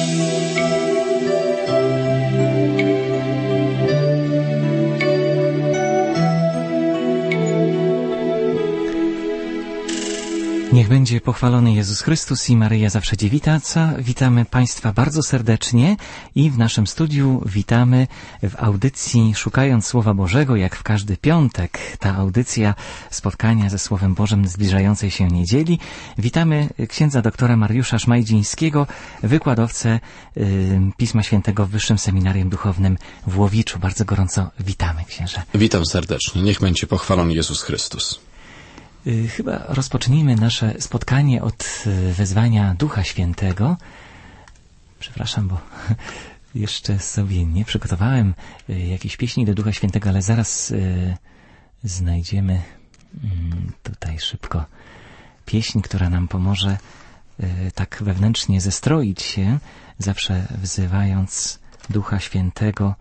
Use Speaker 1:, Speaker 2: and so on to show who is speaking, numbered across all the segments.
Speaker 1: Niech będzie pochwalony Jezus Chrystus i Maryja zawsze dziewica. Witamy Państwa bardzo serdecznie i w naszym studiu witamy w audycji Szukając Słowa Bożego, jak w każdy piątek. Ta audycja spotkania ze Słowem Bożym zbliżającej się niedzieli. Witamy księdza doktora Mariusza Szmajdzińskiego, wykładowcę Pisma Świętego w Wyższym Seminarium Duchownym w Łowiczu. Bardzo gorąco witamy, księże.
Speaker 2: Witam serdecznie. Niech będzie pochwalony Jezus Chrystus.
Speaker 1: Chyba rozpocznijmy nasze spotkanie od wezwania Ducha Świętego. Przepraszam, bo jeszcze sobie nie przygotowałem jakiejś pieśni do Ducha Świętego, ale zaraz znajdziemy tutaj szybko pieśń, która nam pomoże tak wewnętrznie zestroić się, zawsze wzywając Ducha Świętego.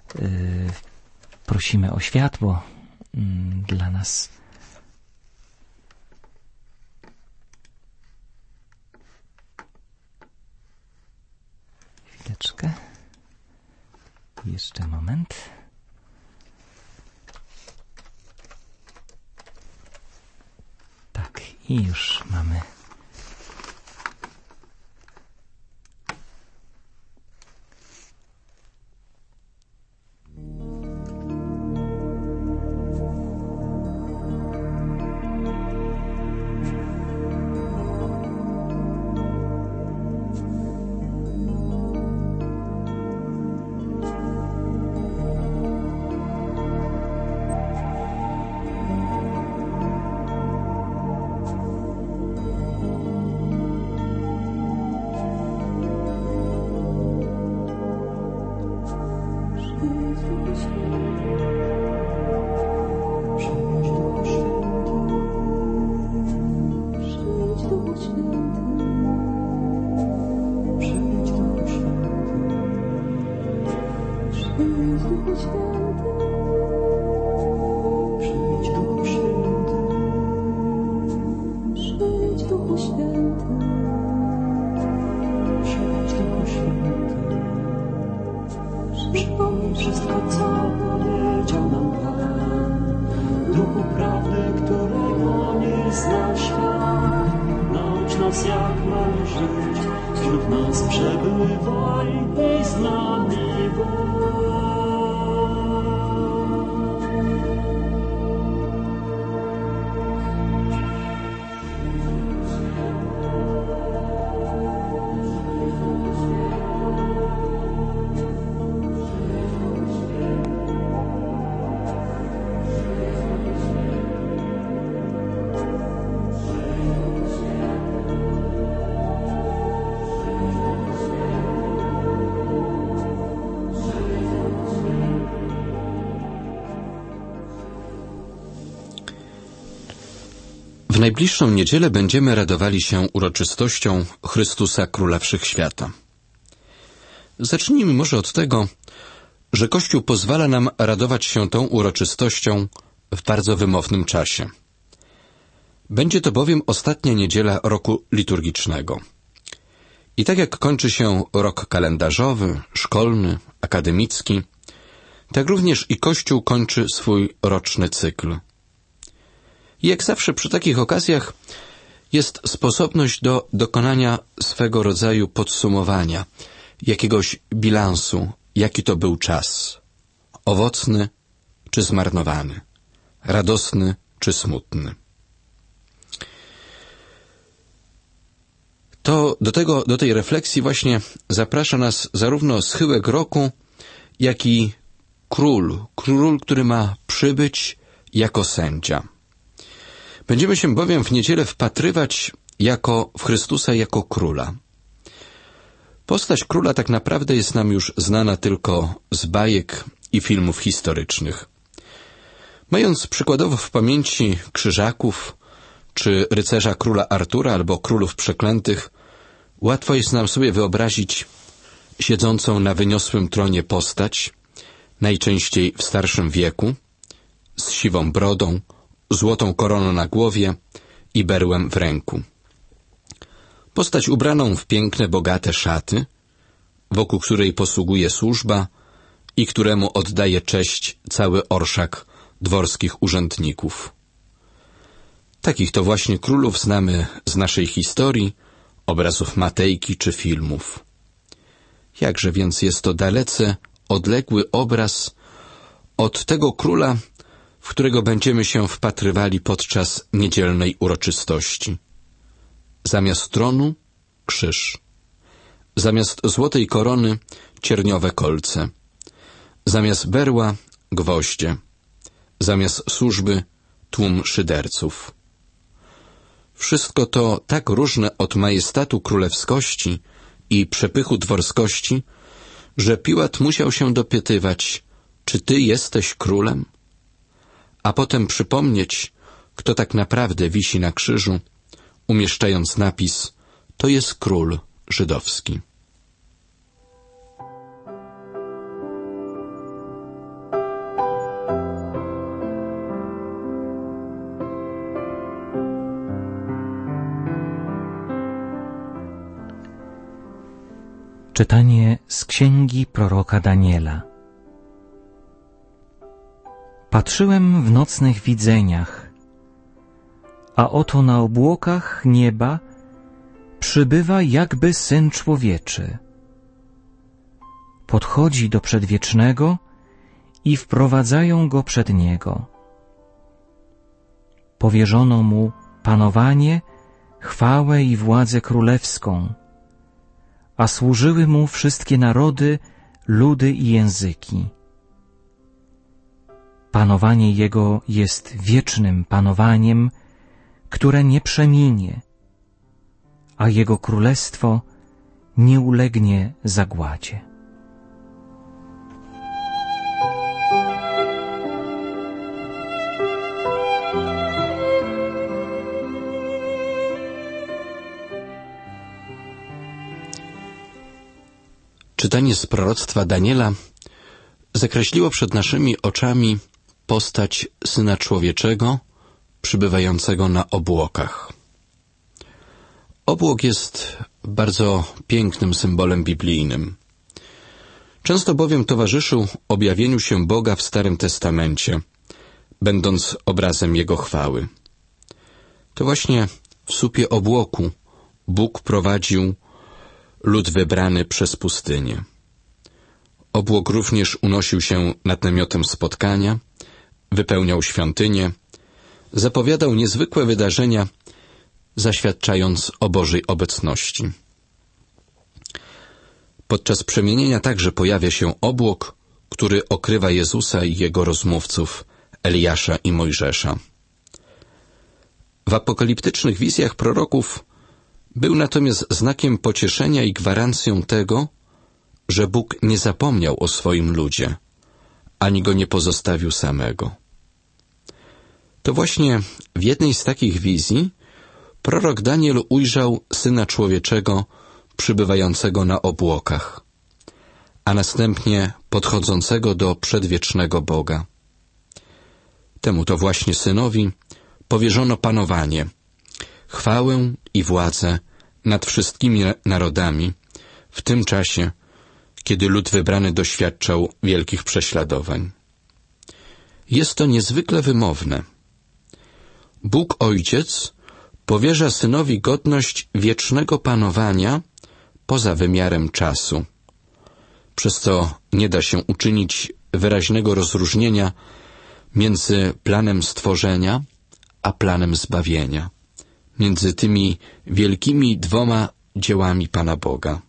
Speaker 1: Prosimy o światło dla nas. Chwileczkę. Jeszcze moment. Tak, i już mamy.
Speaker 2: W najbliższą niedzielę będziemy radowali się uroczystością Chrystusa Króla Wszechświata. Zacznijmy może od tego, że Kościół pozwala nam radować się tą uroczystością w bardzo wymownym czasie. Będzie to bowiem ostatnia niedziela roku liturgicznego. I tak jak kończy się rok kalendarzowy, szkolny, akademicki, tak również i Kościół kończy swój roczny cykl. I jak zawsze przy takich okazjach jest sposobność do dokonania swego rodzaju podsumowania, jakiegoś bilansu, jaki to był czas. Owocny czy zmarnowany, radosny czy smutny. To do tej refleksji właśnie zaprasza nas zarówno schyłek roku, jak i król, który ma przybyć jako sędzia. Będziemy się bowiem w niedzielę wpatrywać w Chrystusa jako króla. Postać króla tak naprawdę jest nam już znana tylko z bajek i filmów historycznych. Mając przykładowo w pamięci Krzyżaków, czy rycerza króla Artura albo królów przeklętych, łatwo jest nam sobie wyobrazić siedzącą na wyniosłym tronie postać, najczęściej w starszym wieku, z siwą brodą, złotą koroną na głowie i berłem w ręku. Postać ubraną w piękne, bogate szaty, wokół której posługuje służba i któremu oddaje cześć cały orszak dworskich urzędników. Takich to właśnie królów znamy z naszej historii, obrazów Matejki czy filmów. Jakże więc jest to dalece odległy obraz od tego króla, w którego będziemy się wpatrywali podczas niedzielnej uroczystości. Zamiast tronu krzyż, zamiast złotej korony cierniowe kolce, zamiast berła gwoździe, zamiast służby tłum szyderców. Wszystko to tak różne od majestatu królewskości i przepychu dworskości, że Piłat musiał się dopytywać, czy ty jesteś królem? A potem przypomnieć, kto tak naprawdę wisi na krzyżu, umieszczając napis, to jest król żydowski.
Speaker 1: Czytanie z księgi proroka Daniela. Patrzyłem w nocnych widzeniach, a oto na obłokach nieba przybywa jakby Syn Człowieczy. Podchodzi do Przedwiecznego i wprowadzają go przed Niego. Powierzono mu panowanie, chwałę i władzę królewską, a służyły mu wszystkie narody, ludy i języki. Panowanie Jego jest wiecznym panowaniem, które nie przeminie, a Jego królestwo nie ulegnie zagładzie.
Speaker 2: Czytanie z proroctwa Daniela zakreśliło przed naszymi oczami postać Syna Człowieczego przybywającego na obłokach. Obłok jest bardzo pięknym symbolem biblijnym. Często bowiem towarzyszył objawieniu się Boga w Starym Testamencie, będąc obrazem Jego chwały. To właśnie w słupie obłoku Bóg prowadził lud wybrany przez pustynię. Obłok również unosił się nad namiotem spotkania, wypełniał świątynię, zapowiadał niezwykłe wydarzenia, zaświadczając o Bożej obecności. Podczas przemienienia także pojawia się obłok, który okrywa Jezusa i Jego rozmówców, Eliasza i Mojżesza. W apokaliptycznych wizjach proroków był natomiast znakiem pocieszenia i gwarancją tego, że Bóg nie zapomniał o swoim ludzie, ani go nie pozostawił samego. To właśnie w jednej z takich wizji prorok Daniel ujrzał Syna Człowieczego przybywającego na obłokach, a następnie podchodzącego do przedwiecznego Boga. Temu to właśnie Synowi powierzono panowanie, chwałę i władzę nad wszystkimi narodami w tym czasie, kiedy lud wybrany doświadczał wielkich prześladowań. Jest to niezwykle wymowne. Bóg Ojciec powierza Synowi godność wiecznego panowania poza wymiarem czasu, przez co nie da się uczynić wyraźnego rozróżnienia między planem stworzenia a planem zbawienia, między tymi wielkimi dwoma dziełami Pana Boga.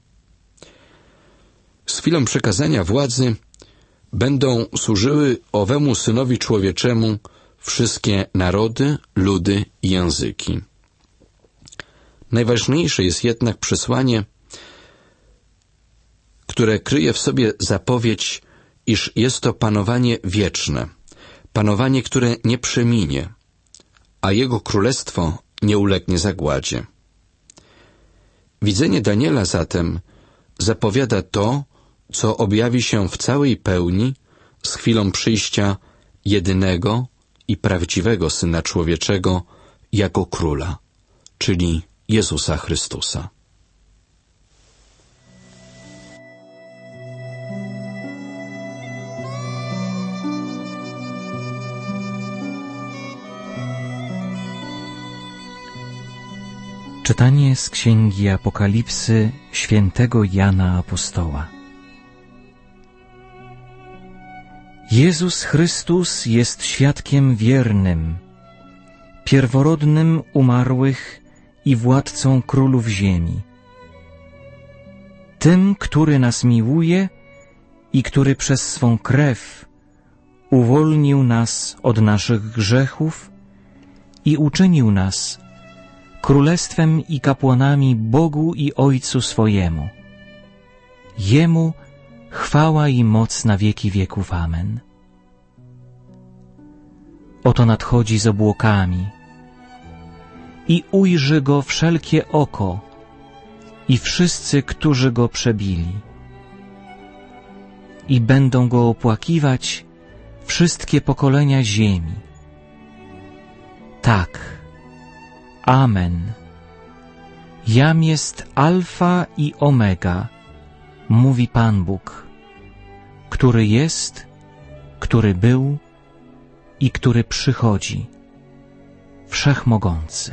Speaker 2: Z chwilą przekazania władzy będą służyły owemu Synowi Człowieczemu wszystkie narody, ludy i języki. Najważniejsze jest jednak przesłanie, które kryje w sobie zapowiedź, iż jest to panowanie wieczne, panowanie, które nie przeminie, a Jego królestwo nie ulegnie zagładzie. Widzenie Daniela zatem zapowiada to, co objawi się w całej pełni z chwilą przyjścia jedynego i prawdziwego Syna Człowieczego jako Króla, czyli Jezusa Chrystusa.
Speaker 1: Czytanie z Księgi Apokalipsy świętego Jana Apostoła. Jezus Chrystus jest świadkiem wiernym, pierworodnym umarłych i władcą królów ziemi. Tym, który nas miłuje i który przez swą krew uwolnił nas od naszych grzechów i uczynił nas królestwem i kapłanami Bogu i Ojcu swojemu. Jemu chwała i moc na wieki wieków. Amen. Oto nadchodzi z obłokami i ujrzy Go wszelkie oko i wszyscy, którzy Go przebili. I będą Go opłakiwać wszystkie pokolenia ziemi. Tak. Amen. Jam jest Alfa i Omega, mówi Pan Bóg, który jest, który był i który przychodzi, Wszechmogący.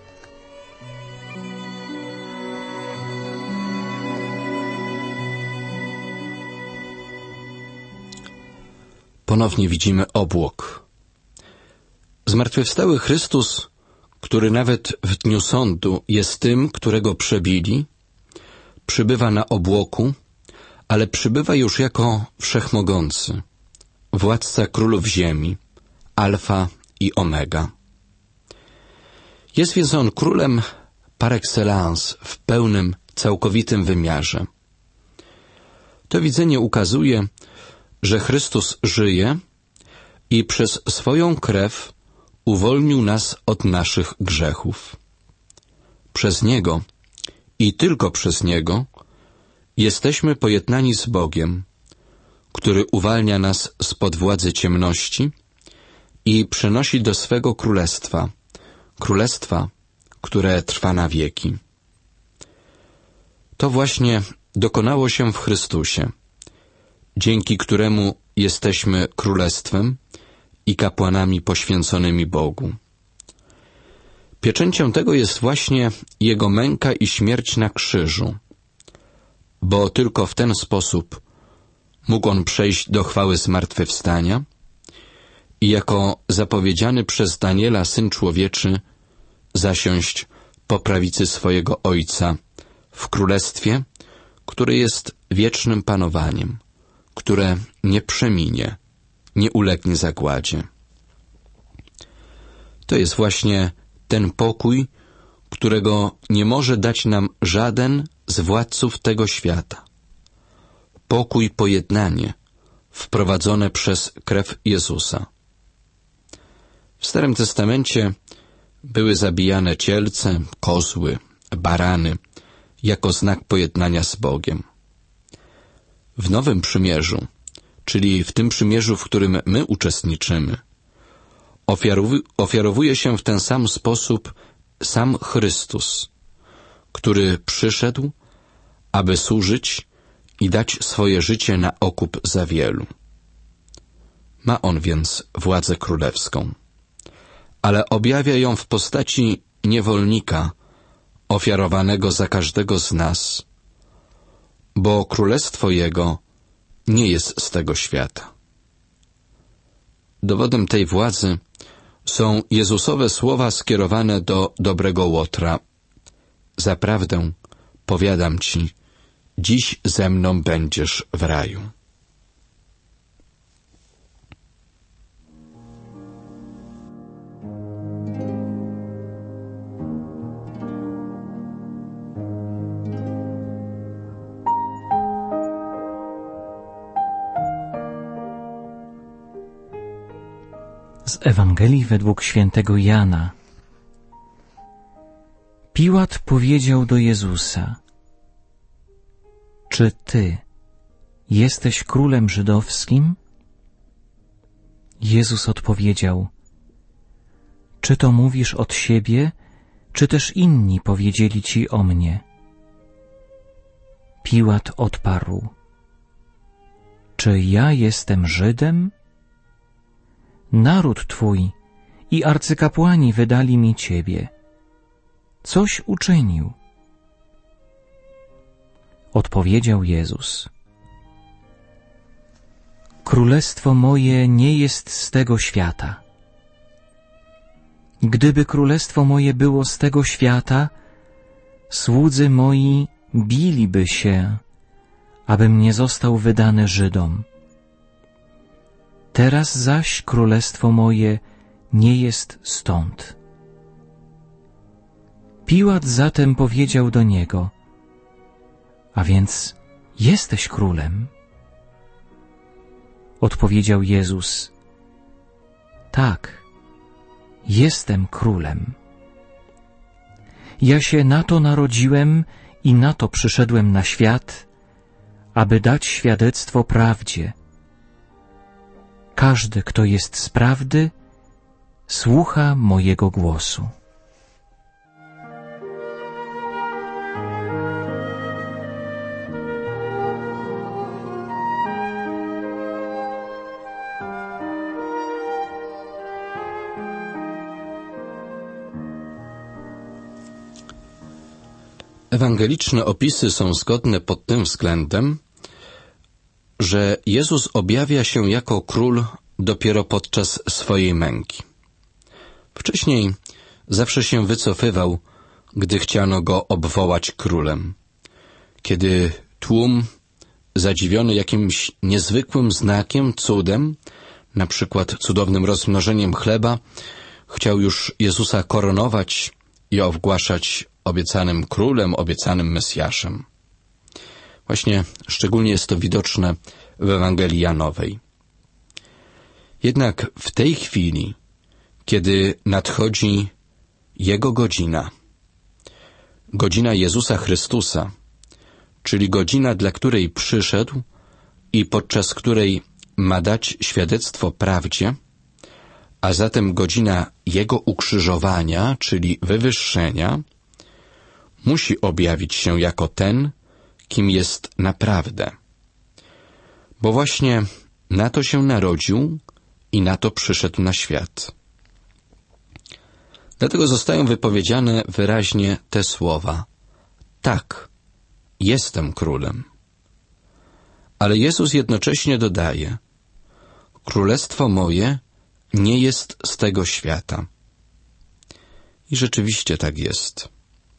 Speaker 2: Ponownie widzimy obłok. Zmartwychwstały Chrystus, który nawet w dniu sądu jest tym, którego przebili, przybywa na obłoku, ale przybywa już jako Wszechmogący, władca królów ziemi, Alfa i Omega. Jest więc On królem par excellence, w pełnym, całkowitym wymiarze. To widzenie ukazuje, że Chrystus żyje i przez swoją krew uwolnił nas od naszych grzechów. Przez Niego i tylko przez Niego jesteśmy pojednani z Bogiem, który uwalnia nas spod władzy ciemności i przenosi do swego królestwa, królestwa, które trwa na wieki. To właśnie dokonało się w Chrystusie, dzięki któremu jesteśmy królestwem i kapłanami poświęconymi Bogu. Pieczęcią tego jest właśnie Jego męka i śmierć na krzyżu, bo tylko w ten sposób mógł On przejść do chwały zmartwychwstania i jako zapowiedziany przez Daniela Syn Człowieczy zasiąść po prawicy swojego Ojca w królestwie, które jest wiecznym panowaniem, które nie przeminie, nie ulegnie zagładzie. To jest właśnie ten pokój, którego nie może dać nam żaden z władców tego świata. Pokój, pojednanie, wprowadzone przez krew Jezusa. W Starym Testamencie były zabijane cielce, kozły, barany, jako znak pojednania z Bogiem. W Nowym Przymierzu, czyli w tym przymierzu, w którym my uczestniczymy, ofiarowuje się w ten sam sposób sam Chrystus, który przyszedł, aby służyć i dać swoje życie na okup za wielu. Ma On więc władzę królewską, ale objawia ją w postaci niewolnika ofiarowanego za każdego z nas, bo królestwo Jego nie jest z tego świata. Dowodem tej władzy są Jezusowe słowa skierowane do dobrego Łotra. Zaprawdę, powiadam Ci, dziś ze mną będziesz w raju.
Speaker 1: Z Ewangelii według świętego Jana. Piłat powiedział do Jezusa: Czy Ty jesteś królem żydowskim? Jezus odpowiedział: Czy to mówisz od siebie, czy też inni powiedzieli Ci o mnie? Piłat odparł: Czy ja jestem Żydem? Naród Twój i arcykapłani wydali mi Ciebie. coś uczynił? Odpowiedział Jezus: Królestwo moje nie jest z tego świata. Gdyby królestwo moje było z tego świata, słudzy moi biliby się, abym nie został wydany Żydom. Teraz zaś królestwo moje nie jest stąd. Piłat zatem powiedział do niego: A więc jesteś królem? Odpowiedział Jezus: Tak, jestem królem. Ja się na to narodziłem i na to przyszedłem na świat, aby dać świadectwo prawdzie. Każdy, kto jest z prawdy, słucha mojego głosu.
Speaker 2: Ewangeliczne opisy są zgodne pod tym względem, że Jezus objawia się jako król dopiero podczas swojej męki. Wcześniej zawsze się wycofywał, gdy chciano go obwołać królem. Kiedy tłum, zadziwiony jakimś niezwykłym znakiem, cudem, na przykład cudownym rozmnożeniem chleba, chciał już Jezusa koronować i ogłaszać obiecanym królem, obiecanym Mesjaszem. Właśnie szczególnie jest to widoczne w Ewangelii Janowej. Jednak w tej chwili, kiedy nadchodzi Jego godzina, godzina Jezusa Chrystusa, czyli godzina, dla której przyszedł i podczas której ma dać świadectwo prawdzie, a zatem godzina Jego ukrzyżowania, czyli wywyższenia, musi objawić się jako ten, kim jest naprawdę. Bo właśnie na to się narodził i na to przyszedł na świat. Dlatego zostają wypowiedziane wyraźnie te słowa: tak, jestem królem. Ale Jezus jednocześnie dodaje: królestwo moje nie jest z tego świata. I rzeczywiście tak jest.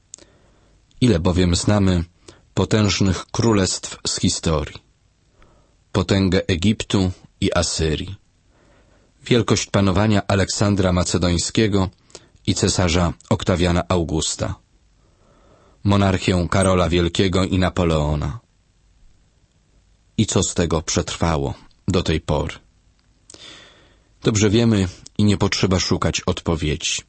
Speaker 2: Ile bowiem znamy potężnych królestw z historii. Potęgę Egiptu i Asyrii. Wielkość panowania Aleksandra Macedońskiego i cesarza Oktawiana Augusta. Monarchię Karola Wielkiego i Napoleona. I co z tego przetrwało do tej pory? Dobrze wiemy i nie potrzeba szukać odpowiedzi.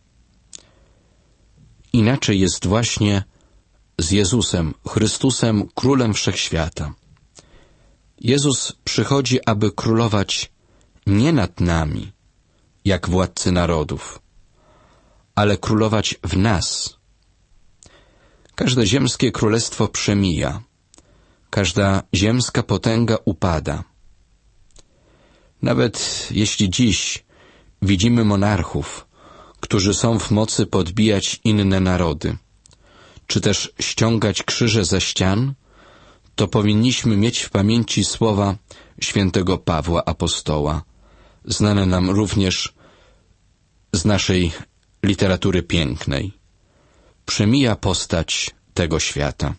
Speaker 2: Inaczej jest właśnie z Jezusem, Chrystusem, Królem Wszechświata. Jezus przychodzi, aby królować nie nad nami, jak władcy narodów, ale królować w nas. Każde ziemskie królestwo przemija, każda ziemska potęga upada. Nawet jeśli dziś widzimy monarchów, którzy są w mocy podbijać inne narody, czy też ściągać krzyże ze ścian, to powinniśmy mieć w pamięci słowa świętego Pawła Apostoła, znane nam również z naszej literatury pięknej. Przemija postać tego świata.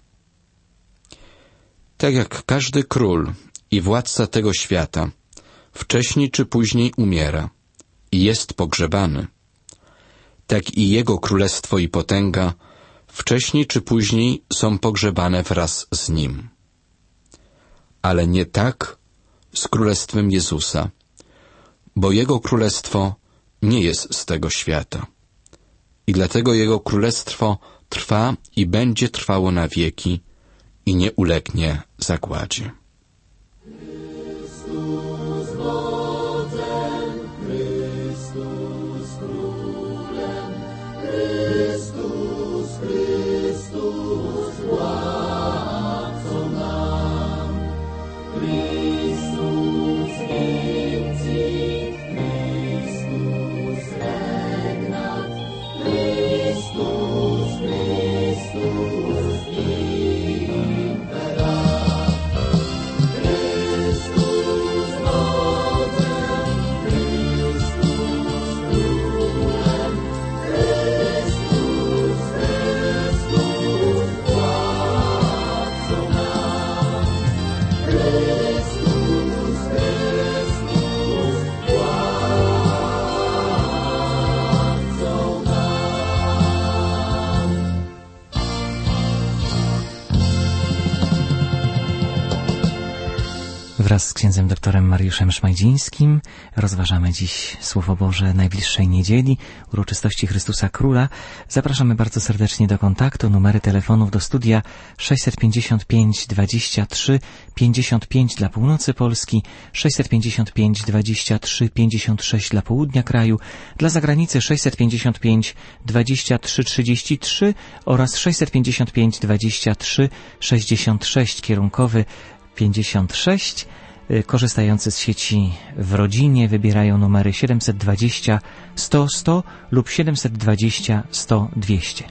Speaker 2: Tak jak każdy król i władca tego świata wcześniej czy później umiera i jest pogrzebany, tak i jego królestwo i potęga wcześniej czy później są pogrzebane wraz z nim. Ale nie tak z królestwem Jezusa, bo jego królestwo nie jest z tego świata. I dlatego jego królestwo trwa i będzie trwało na wieki i nie ulegnie zagładzie.
Speaker 3: Chrystus
Speaker 1: Wraz z księdzem doktorem Mariuszem Szmajdzińskim rozważamy dziś Słowo Boże najbliższej niedzieli, uroczystości Chrystusa Króla. Zapraszamy bardzo serdecznie do kontaktu. Numery telefonów do studia 655 23 55 dla północy Polski, 655 23 56 dla południa kraju, dla zagranicy 655 23 33 oraz 655 23 66 kierunkowy 56. Korzystający z sieci w rodzinie wybierają numery 720 100 100 lub 720 100 200.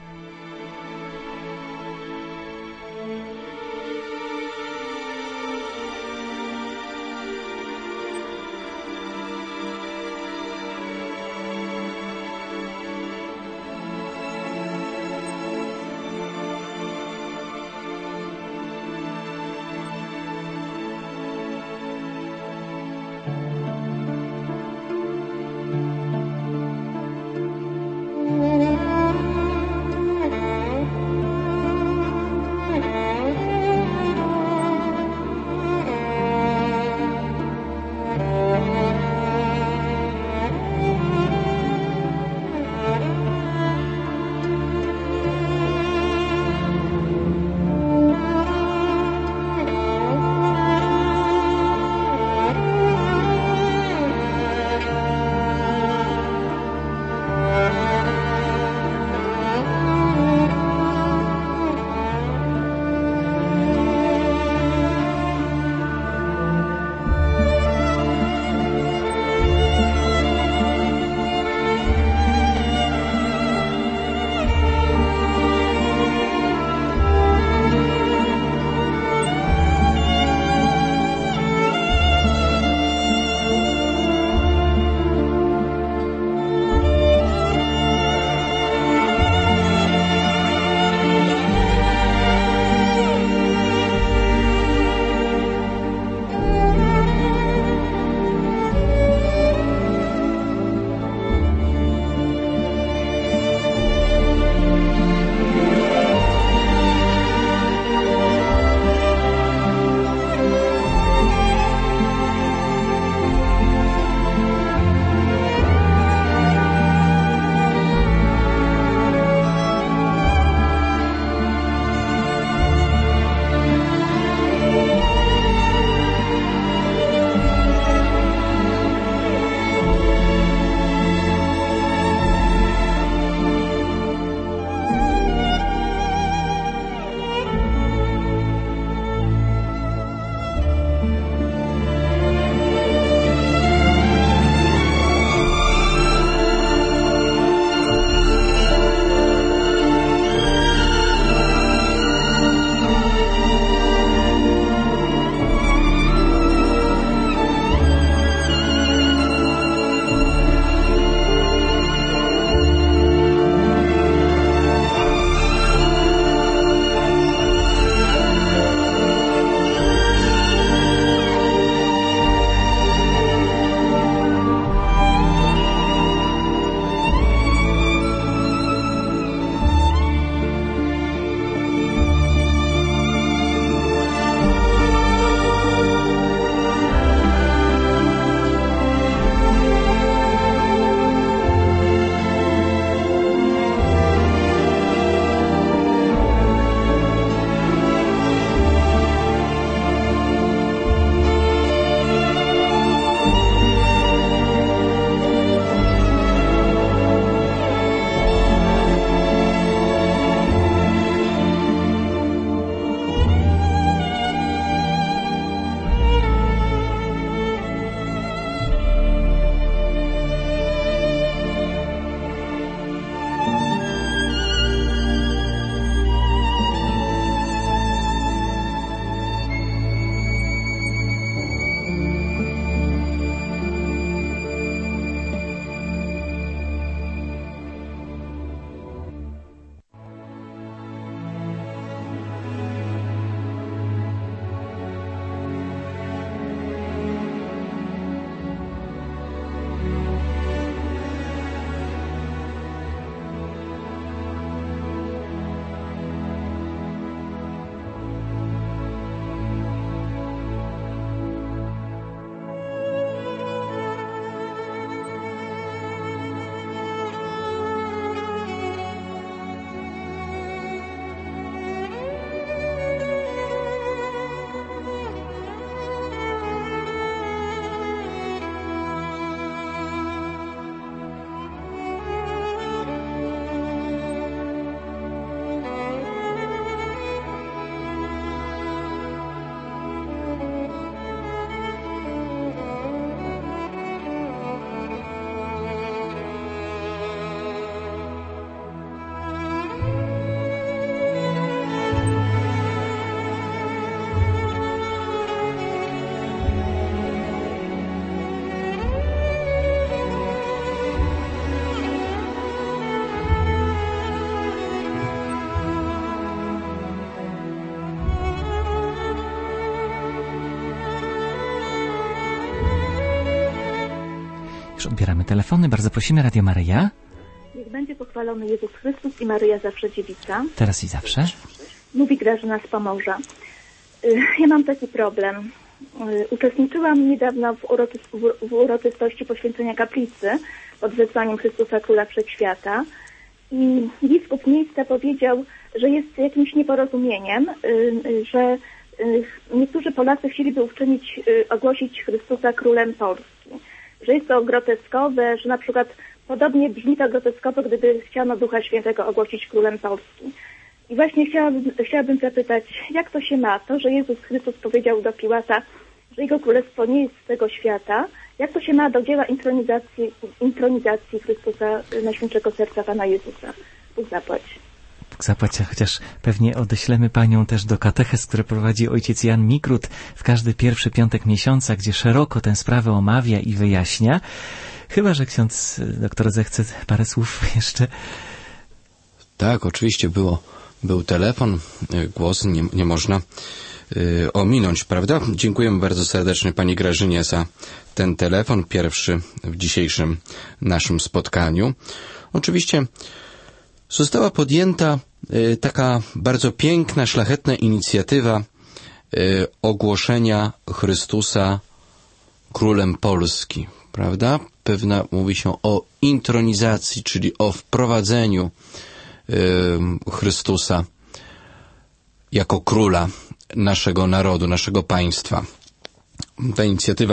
Speaker 1: Już odbieramy telefony. Bardzo prosimy, Radio Maryja.
Speaker 3: Niech będzie pochwalony Jezus Chrystus i Maryja zawsze dziewica.
Speaker 1: Teraz i zawsze.
Speaker 3: Mówi Grażyna z Pomorza. Ja mam taki problem. Uczestniczyłam niedawno w uroczystości poświęcenia kaplicy pod wezwaniem Chrystusa Króla Wszechświata i biskup miejsca powiedział, że jest jakimś nieporozumieniem, że niektórzy Polacy chcieliby ogłosić Chrystusa Królem Polski. Że jest to groteskowe, że na przykład podobnie brzmi to groteskowo, gdyby chciano Ducha Świętego ogłosić Królem Polski. I właśnie chciałabym zapytać, jak to się ma, to, że Jezus Chrystus powiedział do Piłata, że Jego Królestwo nie jest z tego świata, jak to się ma do dzieła intronizacji Chrystusa Najświętszego Serca Pana Jezusa? Bóg zapłać.
Speaker 1: Bóg zapłać, chociaż pewnie odeślemy Panią też do katechez, które prowadzi ojciec Jan Mikrut w każdy pierwszy piątek miesiąca, gdzie szeroko tę sprawę omawia i wyjaśnia. Chyba że ksiądz doktor zechce parę słów jeszcze.
Speaker 2: Tak, oczywiście był telefon, głos, nie można ominąć, prawda? Dziękujemy bardzo serdecznie Pani Grażynie za ten telefon, pierwszy w dzisiejszym naszym spotkaniu. Oczywiście została podjęta taka bardzo piękna, szlachetna inicjatywa ogłoszenia Chrystusa Królem Polski, prawda? Mówi się o intronizacji, czyli o wprowadzeniu Chrystusa jako króla naszego narodu, naszego państwa. Ta inicjatywa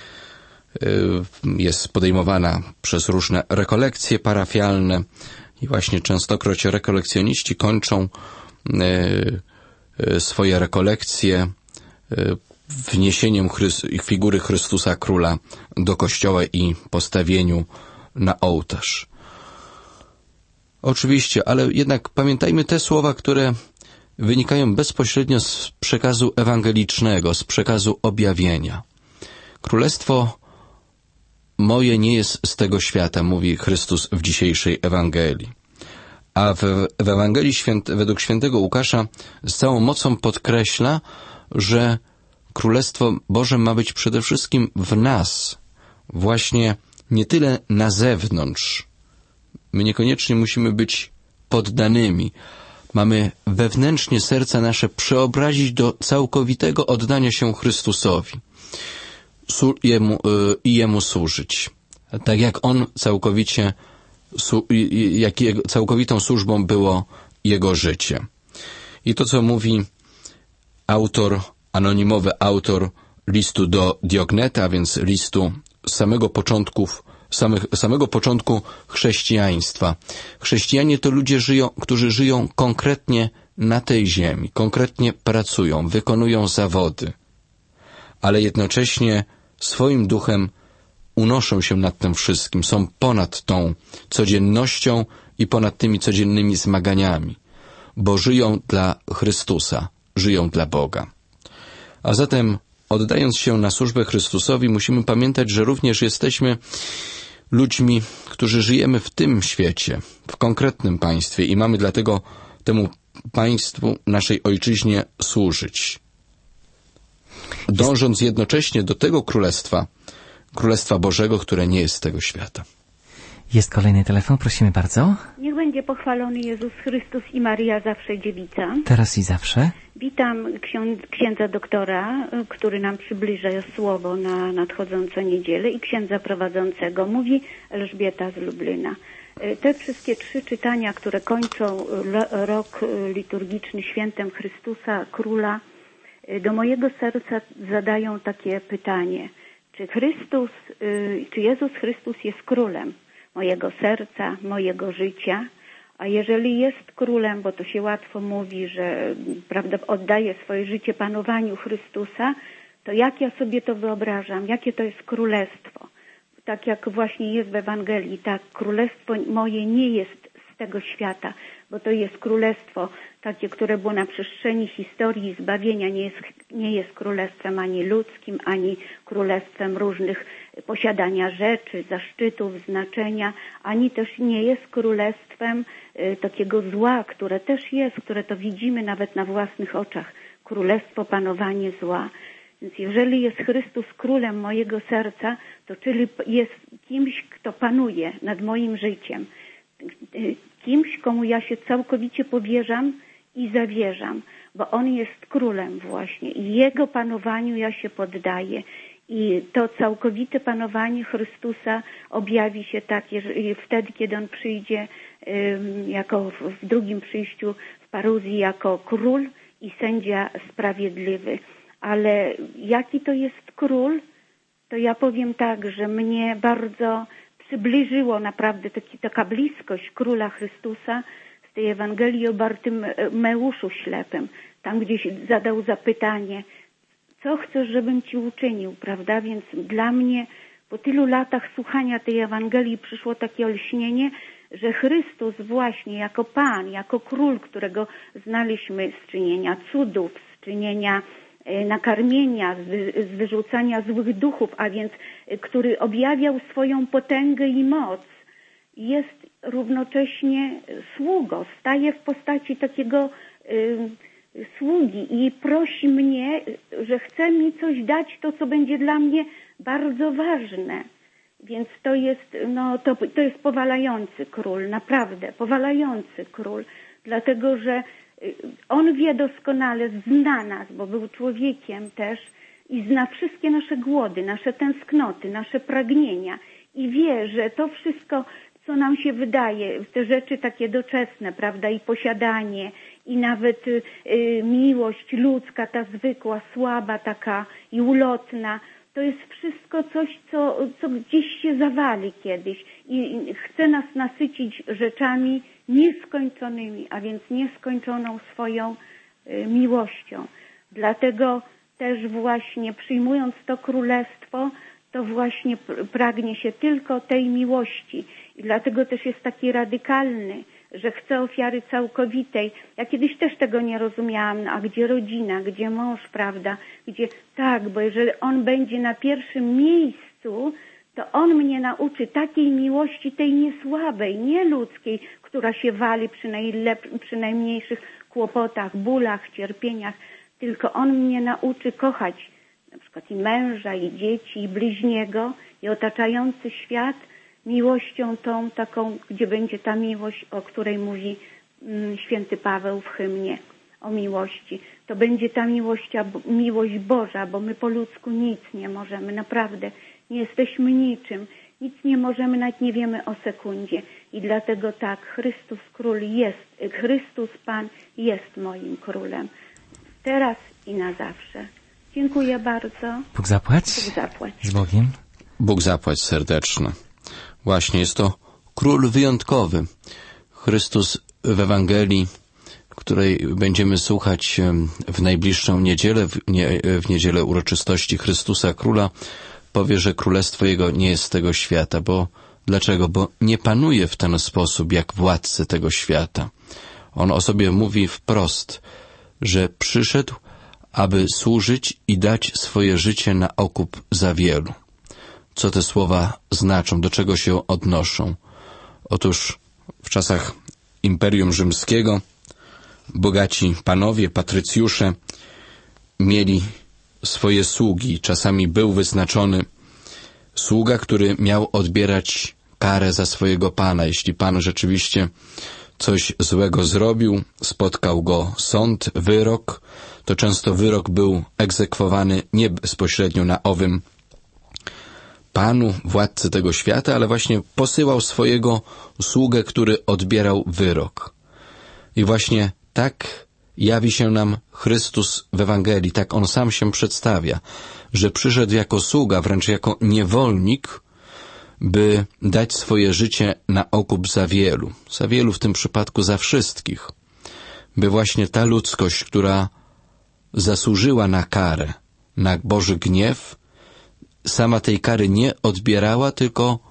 Speaker 2: jest podejmowana przez różne rekolekcje parafialne i właśnie częstokroć rekolekcjoniści kończą swoje rekolekcje wniesieniem figury Chrystusa Króla do kościoła i postawieniu na ołtarz. Oczywiście, ale jednak pamiętajmy te słowa, które wynikają bezpośrednio z przekazu ewangelicznego, z przekazu objawienia. Królestwo moje nie jest z tego świata, mówi Chrystus w dzisiejszej Ewangelii. A w Ewangelii według świętego Łukasza z całą mocą podkreśla, że Królestwo Boże ma być przede wszystkim w nas, właśnie nie tyle na zewnątrz. My niekoniecznie musimy być poddanymi. Mamy wewnętrznie serca nasze przeobrazić do całkowitego oddania się Chrystusowi i Jemu służyć. Tak jak On całkowitą służbą było Jego życie. I to, co mówi anonimowy autor listu do Diogneta, a więc listu z samego początku chrześcijaństwa. Chrześcijanie to ludzie którzy żyją konkretnie na tej ziemi, konkretnie pracują, wykonują zawody, ale jednocześnie swoim duchem unoszą się nad tym wszystkim, są ponad tą codziennością i ponad tymi codziennymi zmaganiami, bo żyją dla Chrystusa, żyją dla Boga. A zatem, oddając się na służbę Chrystusowi, musimy pamiętać, że również jesteśmy ludźmi, którzy żyjemy w tym świecie, w konkretnym państwie i mamy dlatego temu państwu, naszej ojczyźnie służyć. Dążąc jednocześnie do tego Królestwa Bożego, które nie jest z tego świata.
Speaker 1: Jest kolejny telefon, prosimy bardzo.
Speaker 4: Niech będzie pochwalony Jezus Chrystus i Maryja zawsze dziewica.
Speaker 1: Teraz i zawsze.
Speaker 4: Witam księdza doktora, który nam przybliża słowo na nadchodzącą niedzielę i księdza prowadzącego. Mówi Elżbieta z Lublina. Te wszystkie 3 czytania, które kończą rok liturgiczny świętem Chrystusa Króla, do mojego serca zadają takie pytanie. Czy Jezus Chrystus jest królem mojego serca, mojego życia? A jeżeli jest królem, bo to się łatwo mówi, że prawda, oddaje swoje życie panowaniu Chrystusa, to jak ja sobie to wyobrażam? Jakie to jest królestwo? Tak jak właśnie jest w Ewangelii, tak, królestwo moje nie jest z tego świata, bo to jest królestwo takie, które było na przestrzeni historii zbawienia, nie jest królestwem ani ludzkim, ani królestwem różnych posiadania rzeczy, zaszczytów, znaczenia, ani też nie jest królestwem takiego zła, które też jest, które to widzimy nawet na własnych oczach. Królestwo, panowanie zła. Więc jeżeli jest Chrystus królem mojego serca, to czyli jest kimś, kto panuje nad moim życiem. Kimś, komu ja się całkowicie powierzam i zawierzam, bo On jest królem właśnie i Jego panowaniu ja się poddaję. I to całkowite panowanie Chrystusa objawi się tak, wtedy, kiedy On przyjdzie jako w drugim przyjściu w paruzji jako król i sędzia sprawiedliwy. Ale jaki to jest król, to ja powiem tak, że mnie bardzo przybliżyło naprawdę taka bliskość Króla Chrystusa z tej Ewangelii o Bartymeuszu ślepym. Tam gdzieś zadał zapytanie, co chcesz, żebym Ci uczynił, prawda? Więc dla mnie po tylu latach słuchania tej Ewangelii przyszło takie olśnienie, że Chrystus właśnie jako Pan, jako Król, którego znaliśmy z czynienia cudów, z czynienia nakarmienia, z wyrzucania złych duchów, a więc który objawiał swoją potęgę i moc, jest równocześnie sługą, staje w postaci takiego sługi i prosi mnie, że chce mi coś dać, to co będzie dla mnie bardzo ważne. Więc to jest, to jest powalający król, naprawdę, powalający król, dlatego że On wie doskonale, zna nas, bo był człowiekiem też i zna wszystkie nasze głody, nasze tęsknoty, nasze pragnienia i wie, że to wszystko, co nam się wydaje, te rzeczy takie doczesne, prawda, i posiadanie, i nawet miłość ludzka, ta zwykła, słaba taka i ulotna, to jest wszystko coś, co gdzieś się zawali kiedyś i chce nas nasycić rzeczami nieskończonymi, a więc nieskończoną swoją miłością. Dlatego też właśnie przyjmując to królestwo, to właśnie pragnie się tylko tej miłości i dlatego też jest taki radykalny, że chce ofiary całkowitej. Ja kiedyś też tego nie rozumiałam, a gdzie rodzina, gdzie mąż, prawda, gdzie tak, bo jeżeli on będzie na pierwszym miejscu, to on mnie nauczy takiej miłości, tej niesłabej, nieludzkiej, która się wali przy najmniejszych kłopotach, bólach, cierpieniach, tylko on mnie nauczy kochać na przykład i męża, i dzieci, i bliźniego, i otaczający świat miłością tą taką, gdzie będzie ta miłość, o której mówi święty Paweł w hymnie o miłości. To będzie ta miłość Boża, bo my po ludzku nic nie możemy, naprawdę nie jesteśmy niczym, nic nie możemy, nawet nie wiemy o sekundzie. I dlatego tak, Chrystus Król jest, Chrystus Pan jest moim Królem. Teraz i na zawsze. Dziękuję bardzo.
Speaker 1: Bóg zapłać.
Speaker 4: Bóg zapłać.
Speaker 1: Z Bogiem.
Speaker 2: Bóg zapłać serdeczne. Właśnie jest to Król wyjątkowy. Chrystus w Ewangelii, której będziemy słuchać w najbliższą niedzielę, w niedzielę uroczystości Chrystusa Króla, powie, że królestwo Jego nie jest z tego świata. Dlaczego? Bo nie panuje w ten sposób jak władcy tego świata. On o sobie mówi wprost, że przyszedł, aby służyć i dać swoje życie na okup za wielu. Co te słowa znaczą? Do czego się odnoszą? Otóż w czasach Imperium Rzymskiego bogaci panowie, patrycjusze mieli swoje sługi. Czasami był wyznaczony sługa, który miał odbierać karę za swojego pana. Jeśli pan rzeczywiście coś złego zrobił, spotkał go sąd, wyrok, to często wyrok był egzekwowany nie bezpośrednio na owym panu, władcy tego świata, ale właśnie posyłał swojego sługę, który odbierał wyrok. I właśnie tak jawi się nam Chrystus w Ewangelii, tak On sam się przedstawia, że przyszedł jako sługa, wręcz jako niewolnik, by dać swoje życie na okup za wielu w tym przypadku za wszystkich, by właśnie ta ludzkość, która zasłużyła na karę, na Boży gniew, sama tej kary nie odbierała, tylko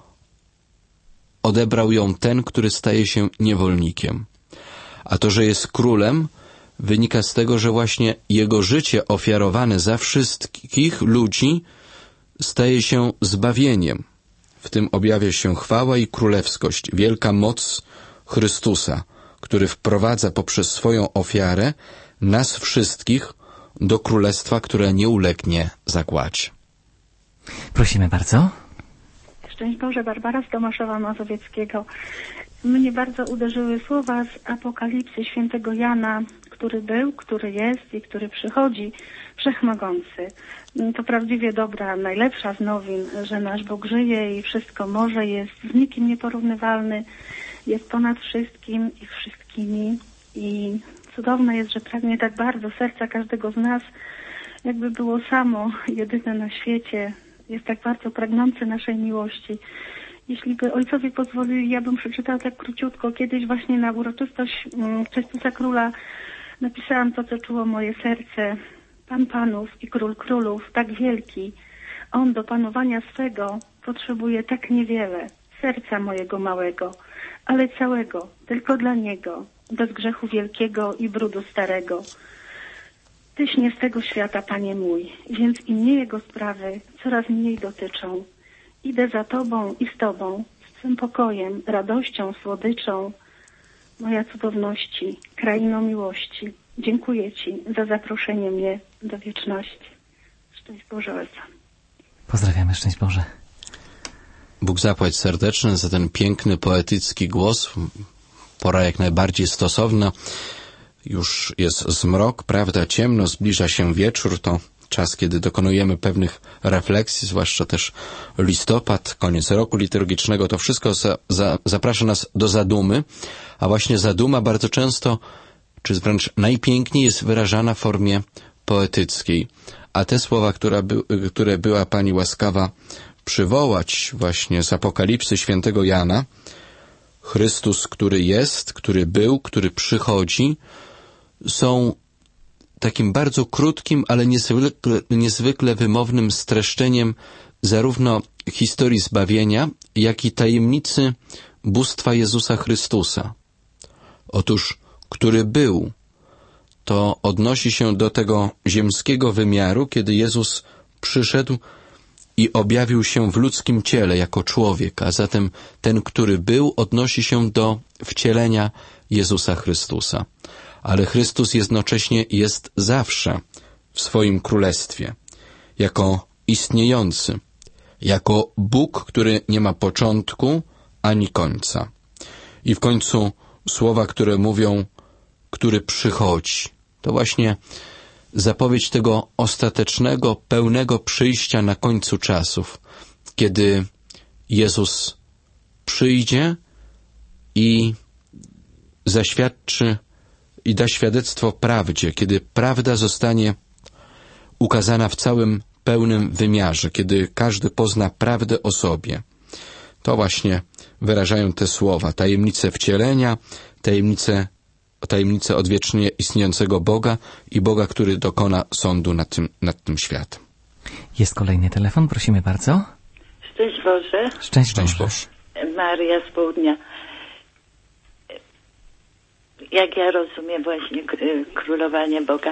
Speaker 2: odebrał ją ten, który staje się niewolnikiem. A to, że jest królem, wynika z tego, że właśnie jego życie ofiarowane za wszystkich ludzi staje się zbawieniem. W tym objawia się chwała i królewskość, wielka moc Chrystusa, który wprowadza poprzez swoją ofiarę nas wszystkich do królestwa, które nie ulegnie zagładzie.
Speaker 1: Prosimy bardzo.
Speaker 5: Szczęść Boże, Barbara z Tomaszowa Mazowieckiego. Mnie bardzo uderzyły słowa z Apokalipsy świętego Jana, który był, który jest i który przychodzi, wszechmogący. To prawdziwie dobra, najlepsza z nowin, że nasz Bóg żyje i wszystko może, jest z nikim nieporównywalny, jest ponad wszystkim i wszystkimi. I cudowne jest, że pragnie tak bardzo serca każdego z nas, jakby było samo, jedyne na świecie. Jest tak bardzo pragnący naszej miłości. Jeśli by ojcowie pozwolili, ja bym przeczytała tak króciutko. Kiedyś właśnie na uroczystość Chrystusa Króla napisałam to, co czuło moje serce. Pan Panów i Król Królów, tak wielki. On do panowania swego potrzebuje tak niewiele. Serca mojego małego, ale całego, tylko dla Niego. Bez grzechu wielkiego i brudu starego. Tyś nie z tego świata, Panie mój, więc i mnie Jego sprawy coraz mniej dotyczą. Idę za Tobą i z Tobą, z Twym pokojem, radością, słodyczą, moja cudowności, krainą miłości. Dziękuję Ci za zaproszenie mnie do wieczności. Szczęść Boże Ojca.
Speaker 1: Pozdrawiamy, szczęść Boże.
Speaker 2: Bóg zapłać serdeczny za ten piękny, poetycki głos. Pora jak najbardziej stosowna. Już jest zmrok, prawda, ciemno, zbliża się wieczór, to czas, kiedy dokonujemy pewnych refleksji, zwłaszcza też listopad, koniec roku liturgicznego, to wszystko zaprasza nas do zadumy, a właśnie zaduma bardzo często, czy wręcz najpiękniej jest wyrażana w formie poetyckiej. A te słowa, które była Pani łaskawa przywołać właśnie z Apokalipsy świętego Jana, Chrystus, który jest, który był, który przychodzi, są takim bardzo krótkim, ale niezwykle wymownym streszczeniem zarówno historii zbawienia, jak i tajemnicy bóstwa Jezusa Chrystusa. Otóż, który był, to odnosi się do tego ziemskiego wymiaru, kiedy Jezus przyszedł i objawił się w ludzkim ciele jako człowiek, a zatem ten, który był, odnosi się do wcielenia Jezusa Chrystusa. Ale Chrystus jednocześnie jest zawsze w swoim królestwie, jako istniejący, jako Bóg, który nie ma początku ani końca. I w końcu słowa, które mówią, który przychodzi, to właśnie zapowiedź tego ostatecznego, pełnego przyjścia na końcu czasów, kiedy Jezus przyjdzie i zaświadczy i da świadectwo prawdzie, kiedy prawda zostanie ukazana w całym pełnym wymiarze, kiedy każdy pozna prawdę o sobie. To właśnie wyrażają te słowa, tajemnice wcielenia, tajemnice odwiecznie istniejącego Boga i Boga, który dokona sądu nad tym światem.
Speaker 1: Jest kolejny telefon, prosimy bardzo.
Speaker 6: Szczęść Boże.
Speaker 1: Szczęść Boże.
Speaker 6: Maria z Południa. Jak ja rozumiem właśnie królowanie Boga,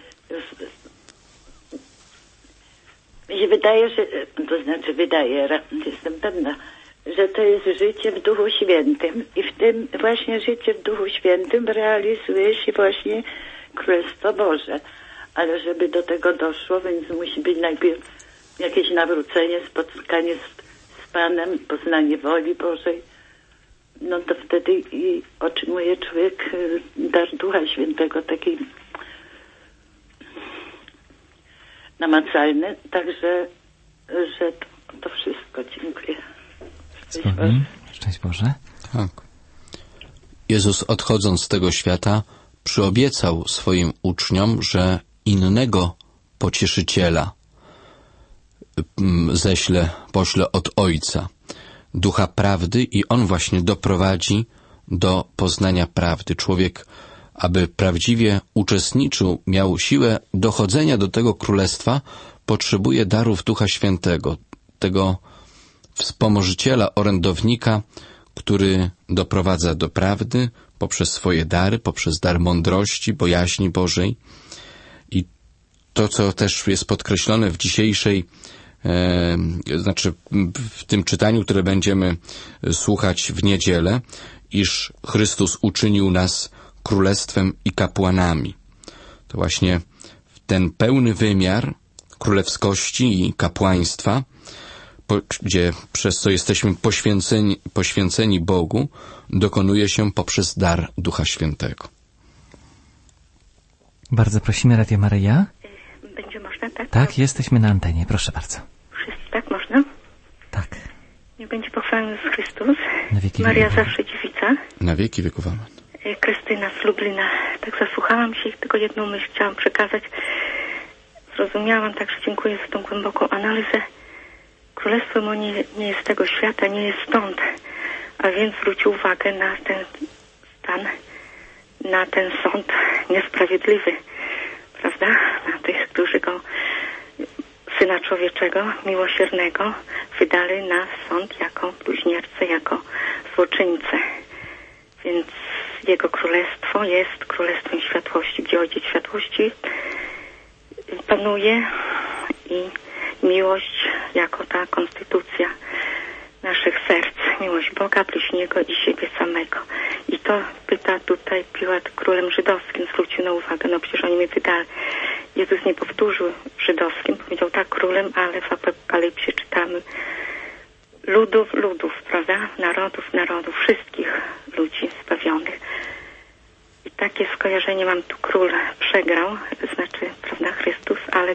Speaker 6: mi się wydaje, że, jestem pewna, że to jest życie w Duchu Świętym i w tym właśnie życie w Duchu Świętym realizuje się właśnie Królestwo Boże. Ale żeby do tego doszło, więc musi być najpierw jakieś nawrócenie, spotkanie z Panem, poznanie woli Bożej. No to wtedy i otrzymuje człowiek dar Ducha Świętego, taki namacalny. Także, że to wszystko. Dziękuję.
Speaker 1: Szczęść Boże.
Speaker 2: Tak. Jezus, odchodząc z tego świata, przyobiecał swoim uczniom, że innego pocieszyciela pośle od Ojca, Ducha Prawdy, i On właśnie doprowadzi do poznania prawdy. Człowiek, aby prawdziwie uczestniczył, miał siłę dochodzenia do tego królestwa, potrzebuje darów Ducha Świętego, tego wspomożyciela, orędownika, który doprowadza do prawdy poprzez swoje dary, poprzez dar mądrości, bojaźni Bożej. I to, co też jest podkreślone w dzisiejszej, w tym czytaniu, które będziemy słuchać w niedzielę, iż Chrystus uczynił nas królestwem i kapłanami. To właśnie w ten pełny wymiar królewskości i kapłaństwa, gdzie przez co jesteśmy poświęceni Bogu, dokonuje się poprzez dar Ducha Świętego.
Speaker 1: Bardzo prosimy, Radio Maryja.
Speaker 6: Będzie można, tak?
Speaker 1: Tak, jesteśmy na antenie, proszę bardzo.
Speaker 6: Wszyscy, tak można?
Speaker 1: Tak.
Speaker 6: Niech będzie pochwalony Jezus Chrystus.
Speaker 1: Na wieki
Speaker 6: Maria
Speaker 1: wieków.
Speaker 6: zawsze dziewica.
Speaker 2: Na wieki wieków amen.
Speaker 6: Krystyna z Lublina. Tak zasłuchałam się i tylko jedną myśl chciałam przekazać. Zrozumiałam, także dziękuję za tą głęboką analizę. Królestwo nie jest z tego świata, nie jest stąd. A więc zwróć uwagę na ten stan, na ten sąd niesprawiedliwy, prawda? Na tych, którzy go, Syna Człowieczego, miłosiernego, wydali na sąd jako bluźniercę, jako złoczyńcę. Więc Jego królestwo jest królestwem światłości, gdzie Ojciec światłości panuje i miłość jako ta konstytucja naszych serc, miłość Boga, bliźniego i siebie samego. I to pyta tutaj Piłat królem żydowskim, zwrócił na uwagę, no przecież oni mnie wydali. Jezus nie powtórzył żydowskim, powiedział tak królem, ale w Apokalipsie czytamy ludów, prawda? Narodów, wszystkich ludzi zbawionych. I takie skojarzenie mam tu, król przegrał, znaczy, prawda, Chrystus, ale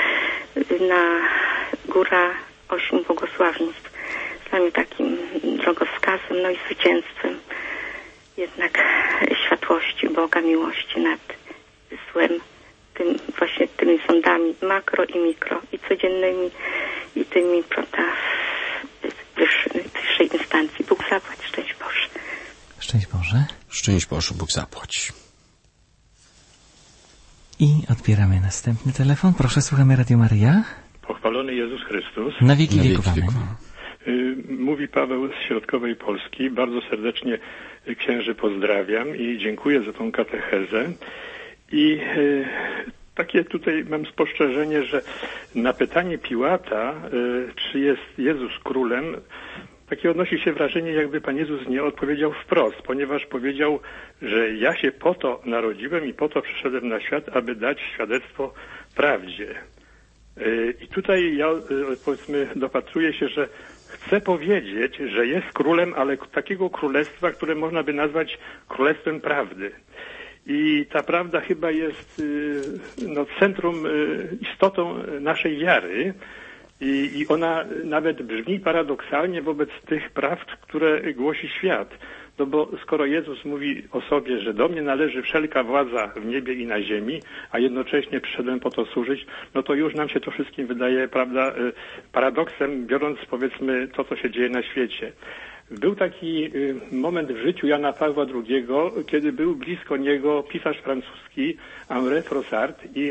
Speaker 6: góra 8 błogosławieństw. Dla mnie takim drogowskazem, no i zwycięstwem jednak światłości Boga, miłości nad złem, właśnie tymi sądami makro i mikro i codziennymi i tymi, prawda, wyższej instancji. Bóg zapłać, szczęść Boże.
Speaker 1: Szczęść Boże.
Speaker 2: Szczęść Boże, Bóg zapłać.
Speaker 1: I odbieramy następny telefon. Proszę, słuchamy Radio Maryja.
Speaker 7: Pochwalony Jezus Chrystus.
Speaker 1: Na wieki wieków amen.
Speaker 7: Mówi Paweł z Środkowej Polski. Bardzo serdecznie księży pozdrawiam i dziękuję za tą katechezę. I takie tutaj mam spostrzeżenie, że na pytanie Piłata, czy jest Jezus królem, takie odnosi się wrażenie, jakby Pan Jezus nie odpowiedział wprost, ponieważ powiedział, że ja się po to narodziłem i po to przyszedłem na świat, aby dać świadectwo prawdzie. I tutaj ja, powiedzmy, dopatruję się, że chcę powiedzieć, że jest królem, ale takiego królestwa, które można by nazwać królestwem prawdy. I ta prawda chyba jest centrum, istotą naszej wiary i ona nawet brzmi paradoksalnie wobec tych prawd, które głosi świat. No bo skoro Jezus mówi o sobie, że do mnie należy wszelka władza w niebie i na ziemi, a jednocześnie przyszedłem po to służyć, no to już nam się to wszystkim wydaje, prawda, paradoksem, biorąc, powiedzmy, to, co się dzieje na świecie. Był taki moment w życiu Jana Pawła II, kiedy był blisko niego pisarz francuski Henri Froissart i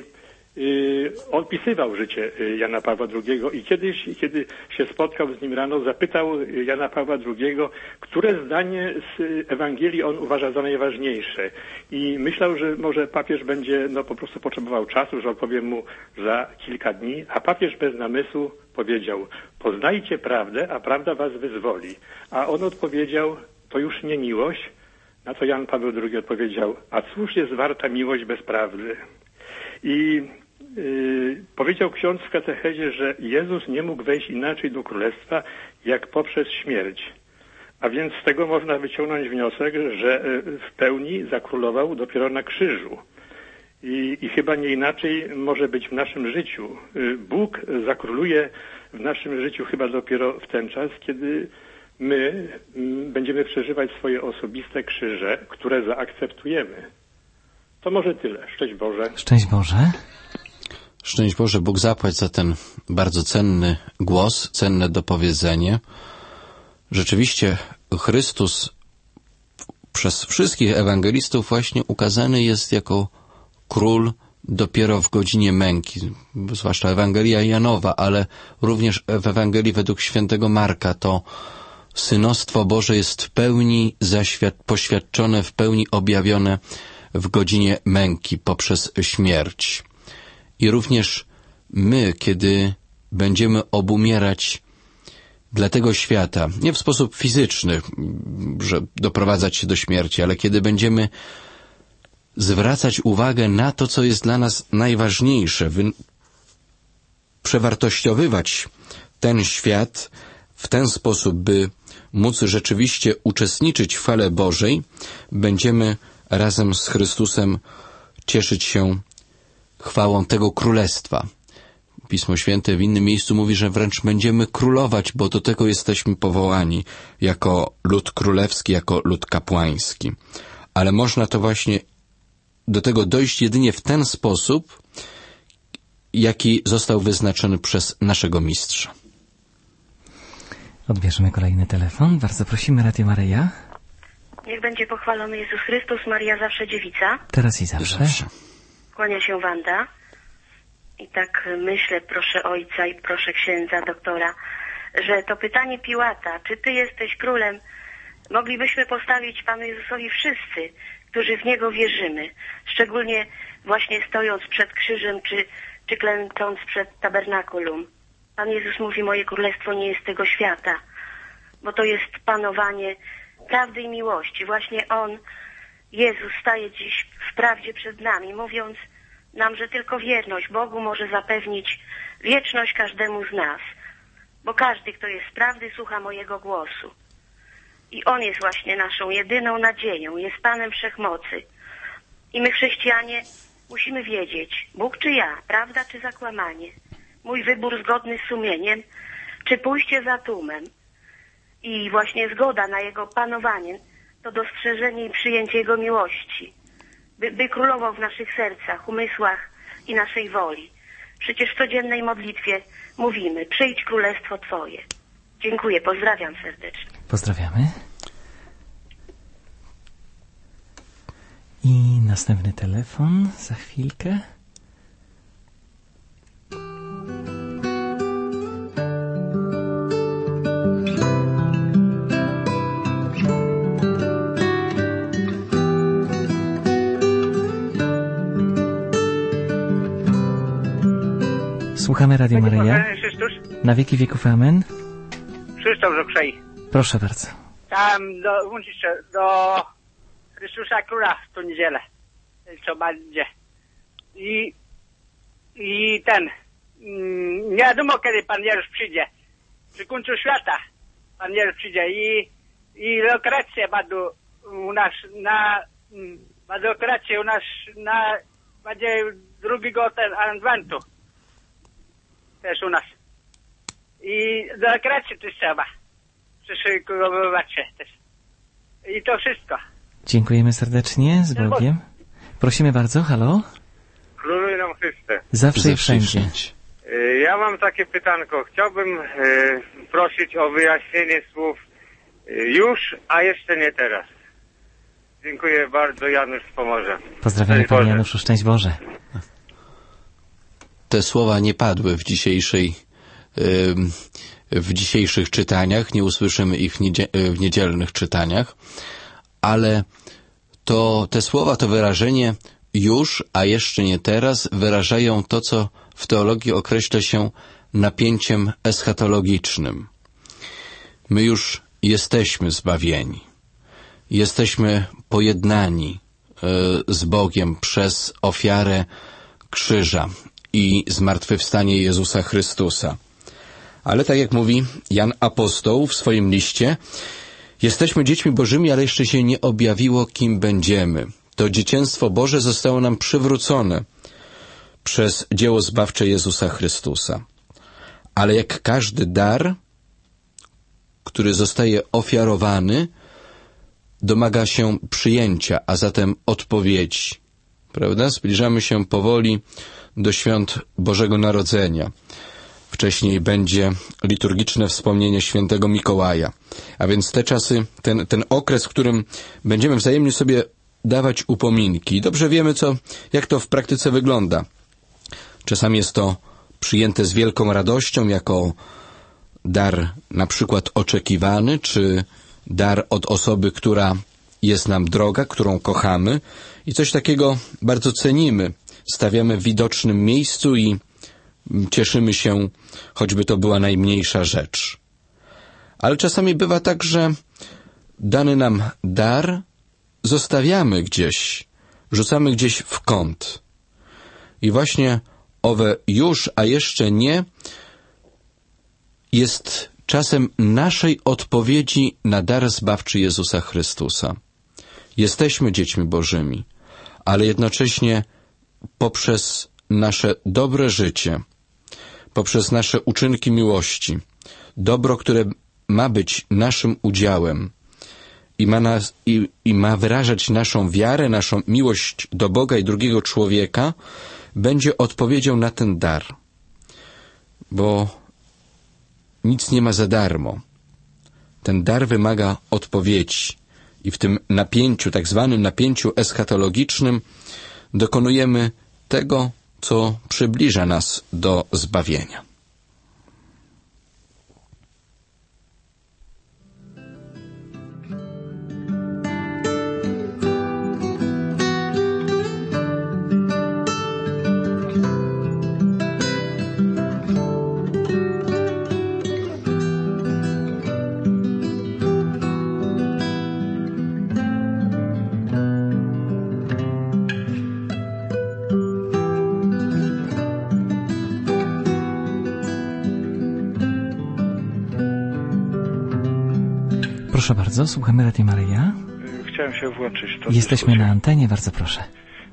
Speaker 7: opisywał życie Jana Pawła II i kiedyś, kiedy się spotkał z nim rano, zapytał Jana Pawła II, które zdanie z Ewangelii on uważa za najważniejsze. I myślał, że może papież będzie po prostu potrzebował czasu, że odpowie mu za kilka dni, a papież bez namysłu powiedział: poznajcie prawdę, a prawda was wyzwoli. A on odpowiedział: to już nie miłość. Na co Jan Paweł II odpowiedział: a cóż jest warta miłość bez prawdy? I powiedział ksiądz w katechezie, że Jezus nie mógł wejść inaczej do królestwa, jak poprzez śmierć. A więc z tego można wyciągnąć wniosek, że w pełni zakrólował dopiero na krzyżu. I chyba nie inaczej może być w naszym życiu. Bóg zakróluje w naszym życiu chyba dopiero w ten czas, kiedy my będziemy przeżywać swoje osobiste krzyże, które zaakceptujemy. To może tyle. Szczęść Boże.
Speaker 1: Szczęść Boże.
Speaker 2: Szczęść Boże, Bóg zapłać za ten bardzo cenny głos, cenne dopowiedzenie. Rzeczywiście Chrystus przez wszystkich ewangelistów właśnie ukazany jest jako król dopiero w godzinie męki, zwłaszcza Ewangelia Janowa, ale również w Ewangelii według świętego Marka to synostwo Boże jest w pełni poświadczone, w pełni objawione w godzinie męki poprzez śmierć. I również my, kiedy będziemy obumierać dla tego świata, nie w sposób fizyczny, że doprowadzać się do śmierci, ale kiedy będziemy zwracać uwagę na to, co jest dla nas najważniejsze, przewartościowywać ten świat w ten sposób, by móc rzeczywiście uczestniczyć w chwale Bożej, będziemy razem z Chrystusem cieszyć się chwałą tego królestwa. Pismo Święte w innym miejscu mówi, że wręcz będziemy królować, bo do tego jesteśmy powołani jako lud królewski, jako lud kapłański. Ale można to właśnie do tego dojść jedynie w ten sposób, jaki został wyznaczony przez naszego mistrza.
Speaker 1: Odbierzemy kolejny telefon. Bardzo prosimy, Radio Maryja.
Speaker 8: Niech będzie pochwalony Jezus Chrystus, Maria zawsze dziewica.
Speaker 1: Teraz i zawsze.
Speaker 8: Kłania się Wanda. I tak myślę, proszę ojca i proszę księdza, doktora, że to pytanie Piłata, czy ty jesteś królem, moglibyśmy postawić Panu Jezusowi wszyscy, którzy w Niego wierzymy. Szczególnie właśnie stojąc przed krzyżem, czy klęcząc przed tabernakulum. Pan Jezus mówi, moje królestwo nie jest tego świata, bo to jest panowanie prawdy i miłości. Właśnie On, Jezus, staje dziś w prawdzie przed nami, mówiąc nam, że tylko wierność Bogu może zapewnić wieczność każdemu z nas, bo każdy, kto jest z prawdy, słucha mojego głosu. I On jest właśnie naszą jedyną nadzieją, jest Panem Wszechmocy. I my, chrześcijanie, musimy wiedzieć, Bóg czy ja, prawda czy zakłamanie, mój wybór zgodny z sumieniem, czy pójście za tłumem. I właśnie zgoda na Jego panowanie to dostrzeżenie i przyjęcie Jego miłości, by królował w naszych sercach, umysłach i naszej woli. Przecież w codziennej modlitwie mówimy, przyjdź królestwo Twoje. Dziękuję, pozdrawiam serdecznie.
Speaker 1: Pozdrawiamy. I następny telefon za chwilkę. Słuchamy Radio Maryja. Na wieki wieków amen.
Speaker 9: Krzysztof z Okrzei.
Speaker 1: Proszę bardzo.
Speaker 9: Chciałem włączyć się do Chrystusa Króla w tą niedzielę, co będzie. I nie wiadomo, kiedy Pan Jezus przyjdzie. Przy końcu świata Pan Jezus przyjdzie i lokacje będą u nas będzie drugiego adwentu też u nas. I do lokacje też trzeba przyszykowywać się też. I to wszystko.
Speaker 1: Dziękujemy serdecznie, z Bogiem. Prosimy bardzo, halo?
Speaker 10: Króluj nam Chryste.
Speaker 1: Zawsze i wszędzie.
Speaker 10: Ja mam takie pytanko. Chciałbym prosić o wyjaśnienie słów już, a jeszcze nie teraz. Dziękuję bardzo, Janusz z Pomorza.
Speaker 1: Pozdrawiamy Panie Januszu, szczęść Boże.
Speaker 2: Te słowa nie padły w dzisiejszych czytaniach, nie usłyszymy ich w niedzielnych czytaniach, ale te słowa, to wyrażenie już, a jeszcze nie teraz, wyrażają to, co w teologii określa się napięciem eschatologicznym. My już jesteśmy zbawieni. Jesteśmy pojednani z Bogiem przez ofiarę krzyża i zmartwychwstanie Jezusa Chrystusa. Ale tak jak mówi Jan Apostoł w swoim liście, jesteśmy dziećmi Bożymi, ale jeszcze się nie objawiło, kim będziemy. To dzieciństwo Boże zostało nam przywrócone przez dzieło zbawcze Jezusa Chrystusa. Ale jak każdy dar, który zostaje ofiarowany, domaga się przyjęcia, a zatem odpowiedzi. Prawda? Zbliżamy się powoli do świąt Bożego Narodzenia. Wcześniej będzie liturgiczne wspomnienie świętego Mikołaja. A więc te czasy, ten okres, w którym będziemy wzajemnie sobie dawać upominki. Dobrze wiemy, jak to w praktyce wygląda. Czasami jest to przyjęte z wielką radością jako dar na przykład oczekiwany, czy dar od osoby, która jest nam droga, którą kochamy i coś takiego bardzo cenimy. Stawiamy w widocznym miejscu i cieszymy się, choćby to była najmniejsza rzecz. Ale czasami bywa tak, że dany nam dar zostawiamy gdzieś rzucamy gdzieś w kąt. I właśnie owe już, a jeszcze nie jest czasem naszej odpowiedzi na dar zbawczy Jezusa Chrystusa. Jesteśmy dziećmi Bożymi, ale jednocześnie poprzez nasze dobre życie, poprzez nasze uczynki miłości, dobro, które ma być naszym udziałem i ma wyrażać naszą wiarę, naszą miłość do Boga i drugiego człowieka, będzie odpowiedzią na ten dar. Bo nic nie ma za darmo. Ten dar wymaga odpowiedzi. I w tym napięciu, tak zwanym napięciu eschatologicznym, dokonujemy tego, co przybliża nas do zbawienia.
Speaker 1: Proszę bardzo, słuchamy Radia Maryja.
Speaker 11: Chciałem się włączyć.
Speaker 1: Jesteśmy na antenie, bardzo proszę.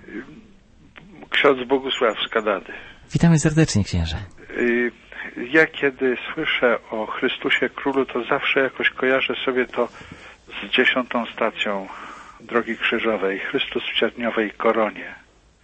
Speaker 11: Ksiądz Bogusław z Kanady.
Speaker 1: Witamy serdecznie, księże.
Speaker 11: Ja kiedy słyszę o Chrystusie Królu, to zawsze jakoś kojarzę sobie to z 10. stacją Drogi Krzyżowej. Chrystus w cierniowej koronie.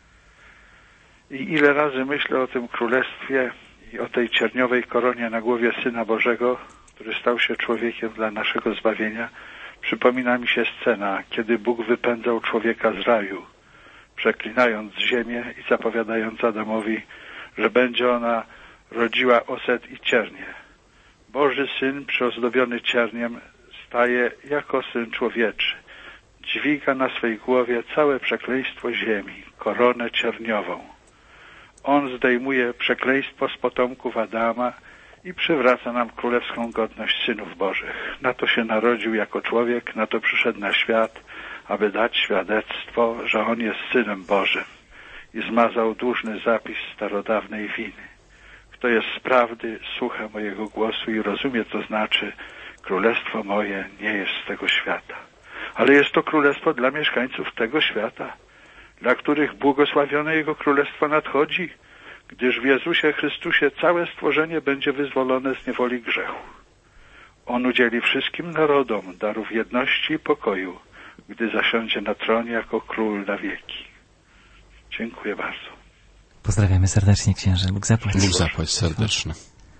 Speaker 11: I ile razy myślę o tym królestwie i o tej cierniowej koronie na głowie Syna Bożego, który stał się człowiekiem dla naszego zbawienia, przypomina mi się scena, kiedy Bóg wypędzał człowieka z raju, przeklinając ziemię i zapowiadając Adamowi, że będzie ona rodziła oset i ciernie. Boży Syn przyozdobiony cierniem staje jako Syn człowieczy. Dźwiga na swej głowie całe przekleństwo ziemi, koronę cierniową. On zdejmuje przekleństwo z potomków Adama i przywraca nam królewską godność synów Bożych. Na to się narodził jako człowiek, na to przyszedł na świat, aby dać świadectwo, że On jest Synem Bożym i zmazał dłużny zapis starodawnej winy. Kto jest z prawdy, słucha mojego głosu i rozumie, co znaczy królestwo moje nie jest z tego świata. Ale jest to królestwo dla mieszkańców tego świata, dla których błogosławione Jego królestwo nadchodzi, gdyż w Jezusie Chrystusie całe stworzenie będzie wyzwolone z niewoli grzechu. On udzieli wszystkim narodom darów jedności i pokoju, gdy zasiądzie na tronie jako król na wieki. Dziękuję bardzo.
Speaker 1: Pozdrawiamy serdecznie, księże. Bóg zapłać.
Speaker 2: Bóg zapłać serdecznie.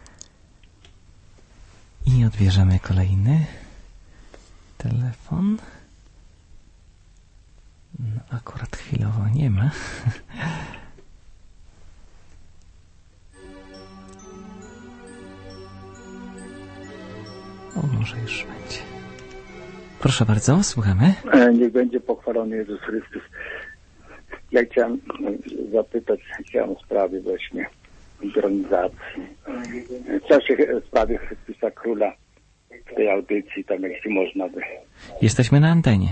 Speaker 1: I odbierzemy kolejny telefon. No, akurat chwilowo nie ma. O, może już będzie. Proszę bardzo, słuchamy.
Speaker 12: Niech będzie pochwalony Jezus Chrystus. Ja chciałem zapytać o sprawie właśnie intronizacji. W sprawie Chrystusa Króla w tej audycji, tam jeśli można by.
Speaker 1: Jesteśmy na antenie.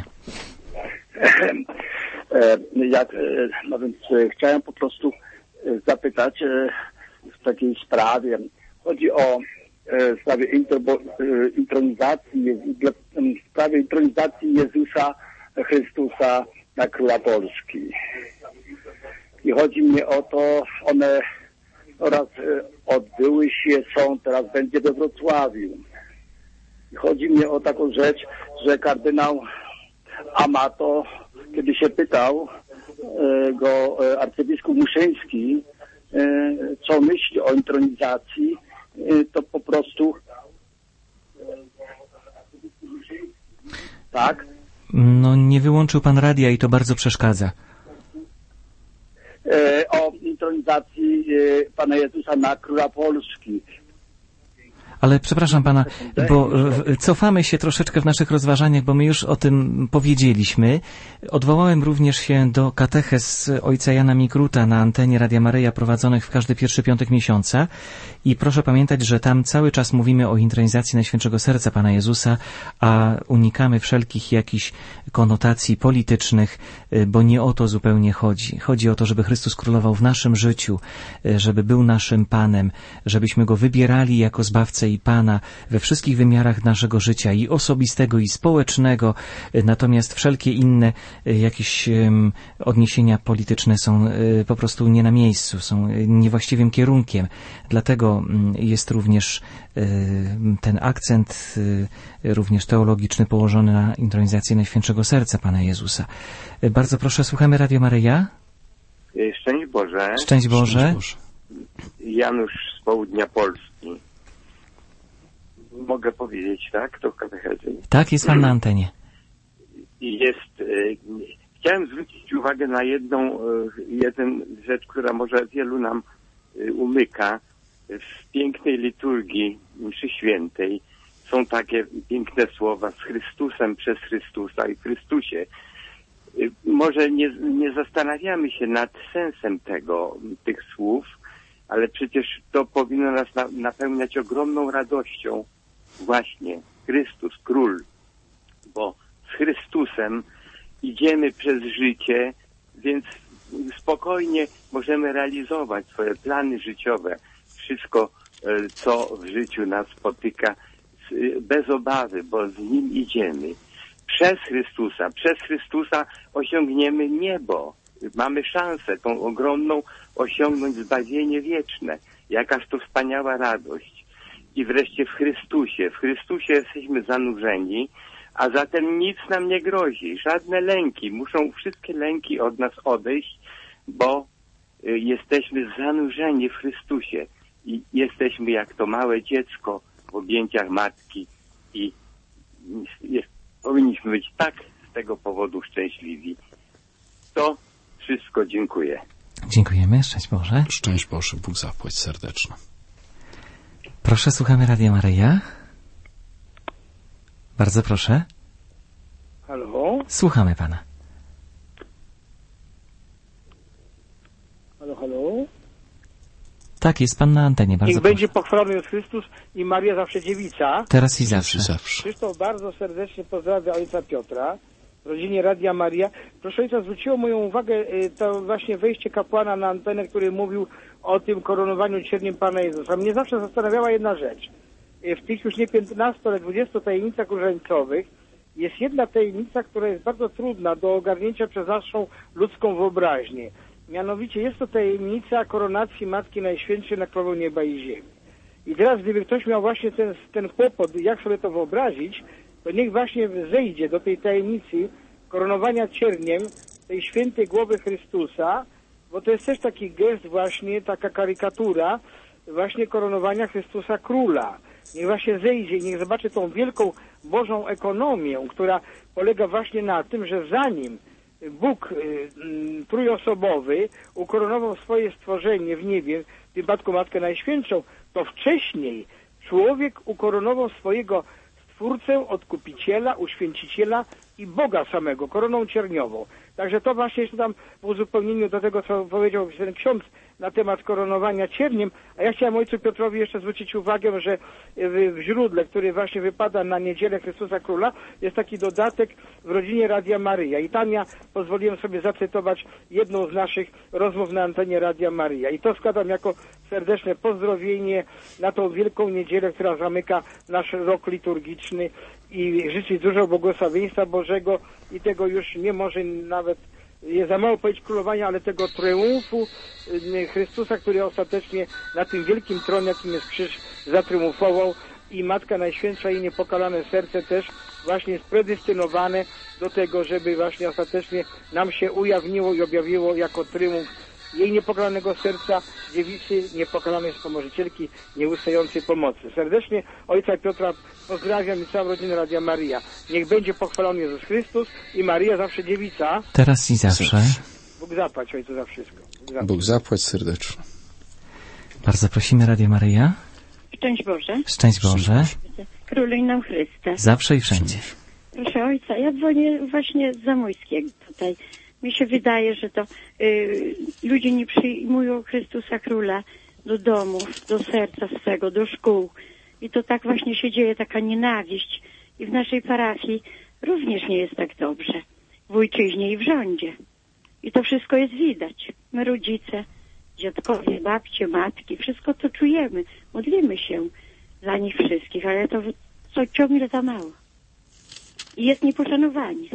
Speaker 12: No więc chciałem po prostu zapytać w takiej sprawie. Chodzi o sprawie intronizacji, w sprawie intronizacji Jezusa Chrystusa na Króla Polski. I chodzi mi o to, one oraz odbyły się, są, teraz będzie we Wrocławiu. I chodzi mi o taką rzecz, że kardynał Amato, kiedy się pytał go arcybiskup Muszyński, co myśli o intronizacji, to po prostu tak?
Speaker 1: No nie wyłączył pan radia i to bardzo przeszkadza.
Speaker 12: O intronizacji Pana Jezusa na Króla Polski.
Speaker 1: Ale przepraszam pana, bo cofamy się troszeczkę w naszych rozważaniach, bo my już o tym powiedzieliśmy. Odwołałem również się do katechez ojca Jana Mikruta na antenie Radia Maryja prowadzonych w każdy pierwszy piątek miesiąca i proszę pamiętać, że tam cały czas mówimy o intronizacji Najświętszego Serca Pana Jezusa, a unikamy wszelkich jakichś konotacji politycznych, bo nie o to zupełnie chodzi. Chodzi o to, żeby Chrystus królował w naszym życiu, żeby był naszym Panem, żebyśmy Go wybierali jako Zbawcę i Pana we wszystkich wymiarach naszego życia, i osobistego, i społecznego. Natomiast wszelkie inne jakieś odniesienia polityczne są po prostu nie na miejscu, są niewłaściwym kierunkiem. Dlatego jest również ten akcent również teologiczny położony na intronizację Najświętszego Serca Pana Jezusa. Bardzo proszę, słuchamy Radio Maryja.
Speaker 13: Szczęść Boże.
Speaker 1: Szczęść Boże.
Speaker 13: Janusz z południa Polski. Mogę powiedzieć, tak? To katechezy.
Speaker 1: Tak, jest pan na antenie.
Speaker 13: Chciałem zwrócić uwagę na jedną rzecz, która może wielu nam umyka. W pięknej liturgii mszy świętej są takie piękne słowa: z Chrystusem, przez Chrystusa i w Chrystusie. Może nie zastanawiamy się nad sensem tych słów, ale przecież to powinno nas napełniać ogromną radością. Właśnie Chrystus, Król, bo z Chrystusem idziemy przez życie, więc spokojnie możemy realizować swoje plany życiowe, wszystko, co w życiu nas spotyka, bez obawy, bo z Nim idziemy. Przez Chrystusa osiągniemy niebo. Mamy szansę tą ogromną osiągnąć zbawienie wieczne. Jakaż to wspaniała radość. I wreszcie w Chrystusie jesteśmy zanurzeni, a zatem nic nam nie grozi. Żadne lęki. Muszą wszystkie lęki od nas odejść, bo jesteśmy zanurzeni w Chrystusie. I jesteśmy jak to małe dziecko w objęciach matki i powinniśmy być tak z tego powodu szczęśliwi. To wszystko. Dziękuję.
Speaker 1: Dziękujemy. Szczęść Boże.
Speaker 2: Szczęść Boże. Bóg zapłać serdecznie.
Speaker 1: Proszę, słuchamy Radia Maryja. Bardzo proszę.
Speaker 14: Halo?
Speaker 1: Słuchamy pana.
Speaker 14: Halo?
Speaker 1: Tak, jest pan na antenie. Bardzo
Speaker 14: Niech będzie pochwalony Jezus Chrystus i Maria zawsze dziewica.
Speaker 1: Teraz i zawsze.
Speaker 14: Krzysztof bardzo serdecznie pozdrawia ojca Piotra w rodzinie Radia Maria. Proszę ojca, zwróciło moją uwagę to właśnie wejście kapłana na antenę, który mówił o tym koronowaniu cierniem Pana Jezusa. Mnie zawsze zastanawiała jedna rzecz. W tych już nie 15, ale 20 tajemnicach różańcowych jest jedna tajemnica, która jest bardzo trudna do ogarnięcia przez naszą ludzką wyobraźnię. Mianowicie jest to tajemnica koronacji Matki Najświętszej na królową nieba i ziemi. I teraz, gdyby ktoś miał właśnie ten kłopot, jak sobie to wyobrazić, to niech właśnie zejdzie do tej tajemnicy koronowania cierniem tej świętej głowy Chrystusa, bo to jest też taki gest właśnie, taka karykatura właśnie koronowania Chrystusa Króla. Niech właśnie zejdzie i niech zobaczy tą wielką Bożą ekonomię, która polega właśnie na tym, że zanim Bóg trójosobowy ukoronował swoje stworzenie w niebie, w tym przypadku Matkę Najświętszą, to wcześniej człowiek ukoronował swojego Stwórcę, Odkupiciela, Uświęciciela i Boga samego, koroną cierniową. Także to właśnie jeszcze tam w uzupełnieniu do tego, co powiedział ten ksiądz na temat koronowania cierniem, a ja chciałem ojcu Piotrowi jeszcze zwrócić uwagę, że w źródle, który właśnie wypada na niedzielę Chrystusa Króla, jest taki dodatek w rodzinie Radia Maryja i tam ja pozwoliłem sobie zacytować jedną z naszych rozmów na antenie Radia Maryja i to składam jako serdeczne pozdrowienie na tą wielką niedzielę, która zamyka nasz rok liturgiczny i życzyć dużo błogosławieństwa Bożego i tego już nie może nawet, jest za mało powiedzieć królowania, ale tego triumfu Chrystusa, który ostatecznie na tym wielkim tronie, jakim jest krzyż, zatriumfował i Matka Najświętsza i niepokalane serce też właśnie jest predestynowane do tego, żeby właśnie ostatecznie nam się ujawniło i objawiło jako triumf jej niepokalanego serca, dziewicy niepokalanej wspomożycielki, nieustającej pomocy. Serdecznie ojca Piotra pozdrawiam i całą rodzinę Radia Maryja. Niech będzie pochwalony Jezus Chrystus i Maryja zawsze dziewica.
Speaker 1: Teraz i zawsze.
Speaker 14: Bóg zapłać ojcu za wszystko.
Speaker 2: Bóg zapłać serdecznie.
Speaker 1: Bardzo prosimy Radio Maryja.
Speaker 15: Szczęść Boże.
Speaker 1: Szczęść Boże.
Speaker 15: Króluj nam Chryste.
Speaker 1: Zawsze i wszędzie.
Speaker 15: Proszę ojca, ja dzwonię właśnie z Zamojskiego tutaj. Mi się wydaje, że to ludzie nie przyjmują Chrystusa Króla do domów, do serca swego, do szkół. I to tak właśnie się dzieje, taka nienawiść. I w naszej parafii również nie jest tak dobrze. W ojczyźnie i w rządzie. I to wszystko jest widać. My rodzice, dziadkowie, babcie, matki, wszystko to czujemy. Modlimy się za nich wszystkich, ale to ciągle za mało. I jest nieposzanowanie.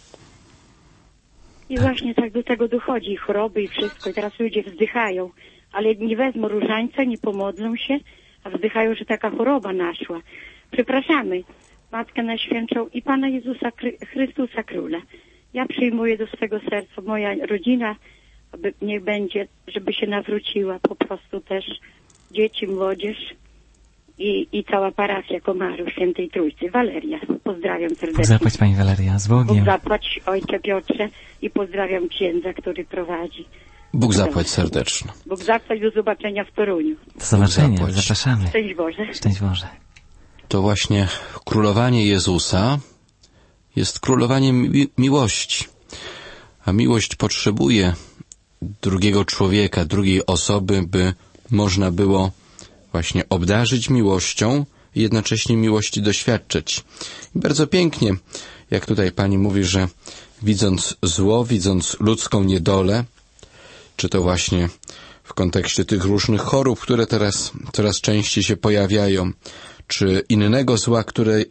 Speaker 15: I właśnie tak do tego dochodzi. I choroby i wszystko. I teraz ludzie wzdychają, ale nie wezmą różańca, nie pomodlą się, a wzdychają, że taka choroba naszła. Przepraszamy Matkę Najświętszą i Pana Jezusa Chrystusa Króla. Ja przyjmuję do swego serca, moja rodzina, aby niech będzie, żeby się nawróciła po prostu też dzieci, młodzież i cała parafia Komarów Świętej Trójcy. Waleria, pozdrawiam serdecznie.
Speaker 1: Bóg zapłać Pani Waleria, z Bogiem.
Speaker 15: Bóg zapłać Ojcze Piotrze i pozdrawiam księdza, który prowadzi.
Speaker 2: Bóg zapłać serdecznie.
Speaker 15: Bóg zapłać, do zobaczenia w Toruniu.
Speaker 1: Do zobaczenia, zapraszamy.
Speaker 15: Szczęść Boże.
Speaker 1: Szczęść Boże.
Speaker 2: To właśnie królowanie Jezusa jest królowaniem miłości. A miłość potrzebuje drugiego człowieka, drugiej osoby, by można było właśnie obdarzyć miłością i jednocześnie miłości doświadczyć. I bardzo pięknie, jak tutaj Pani mówi, że widząc zło, widząc ludzką niedolę, czy to właśnie w kontekście tych różnych chorób, które teraz coraz częściej się pojawiają, czy innego zła,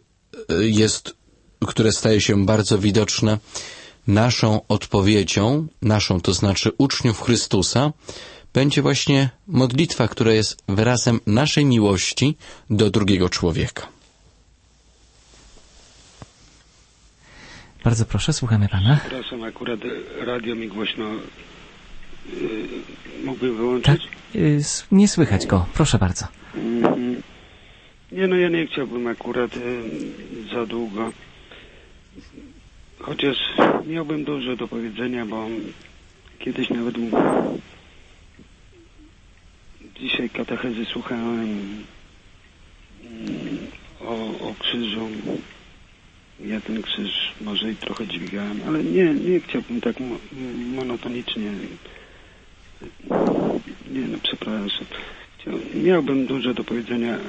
Speaker 2: które staje się bardzo widoczne, naszą odpowiedzią, to znaczy uczniów Chrystusa, będzie właśnie modlitwa, która jest wyrazem naszej miłości do drugiego człowieka.
Speaker 1: Bardzo proszę, słuchamy Pana.
Speaker 16: Przepraszam, akurat radio mi głośno mógłbym wyłączyć?
Speaker 1: Tak, nie słychać go. Proszę bardzo.
Speaker 16: Nie, no ja nie chciałbym akurat za długo. Chociaż miałbym dużo do powiedzenia, bo kiedyś nawet dzisiaj katechezy słuchałem o krzyżu. Ja ten krzyż może i trochę dźwigałem, ale nie chciałbym tak monotonicznie. Nie, no przepraszam. Miałbym dużo do powiedzenia.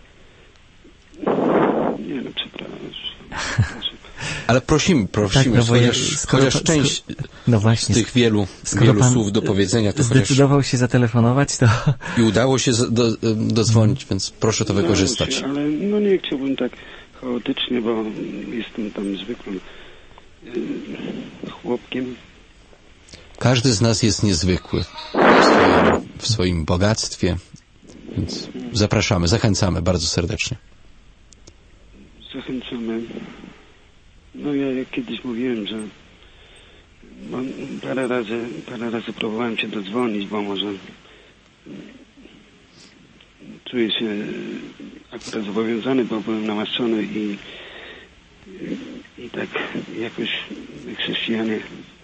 Speaker 16: Nie, no przepraszam.
Speaker 2: Ale prosimy,
Speaker 1: tak, no
Speaker 2: chociaż część z tych wielu słów do powiedzenia. To
Speaker 1: zdecydował się zatelefonować, to...
Speaker 2: I udało się dodzwonić, więc proszę to wykorzystać.
Speaker 16: Ale no nie chciałbym tak chaotycznie, bo jestem tam zwykłym chłopkiem.
Speaker 2: Każdy z nas jest niezwykły w swoim bogactwie, więc zapraszamy, zachęcamy bardzo serdecznie.
Speaker 16: Zachęcamy. No ja jak kiedyś mówiłem, że parę razy próbowałem się dodzwonić, bo może czuję się akurat zobowiązany, bo byłem namaszczony i tak jakoś chrześcijanie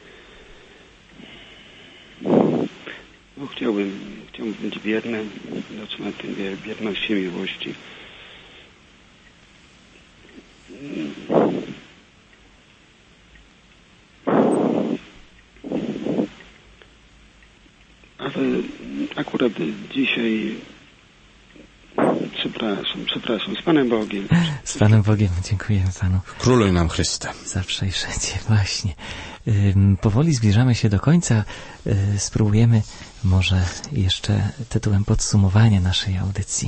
Speaker 16: no chciałbym być wierny, dotrzymać tej wierności, miłości. Ale akurat dzisiaj przepraszam, z Panem Bogiem.
Speaker 1: Z Panem Bogiem, dziękujemy Panu.
Speaker 2: Króluj nam Chryste.
Speaker 1: Zawsze i wszędzie, właśnie. Powoli zbliżamy się do końca. Spróbujemy może jeszcze tytułem podsumowania naszej audycji.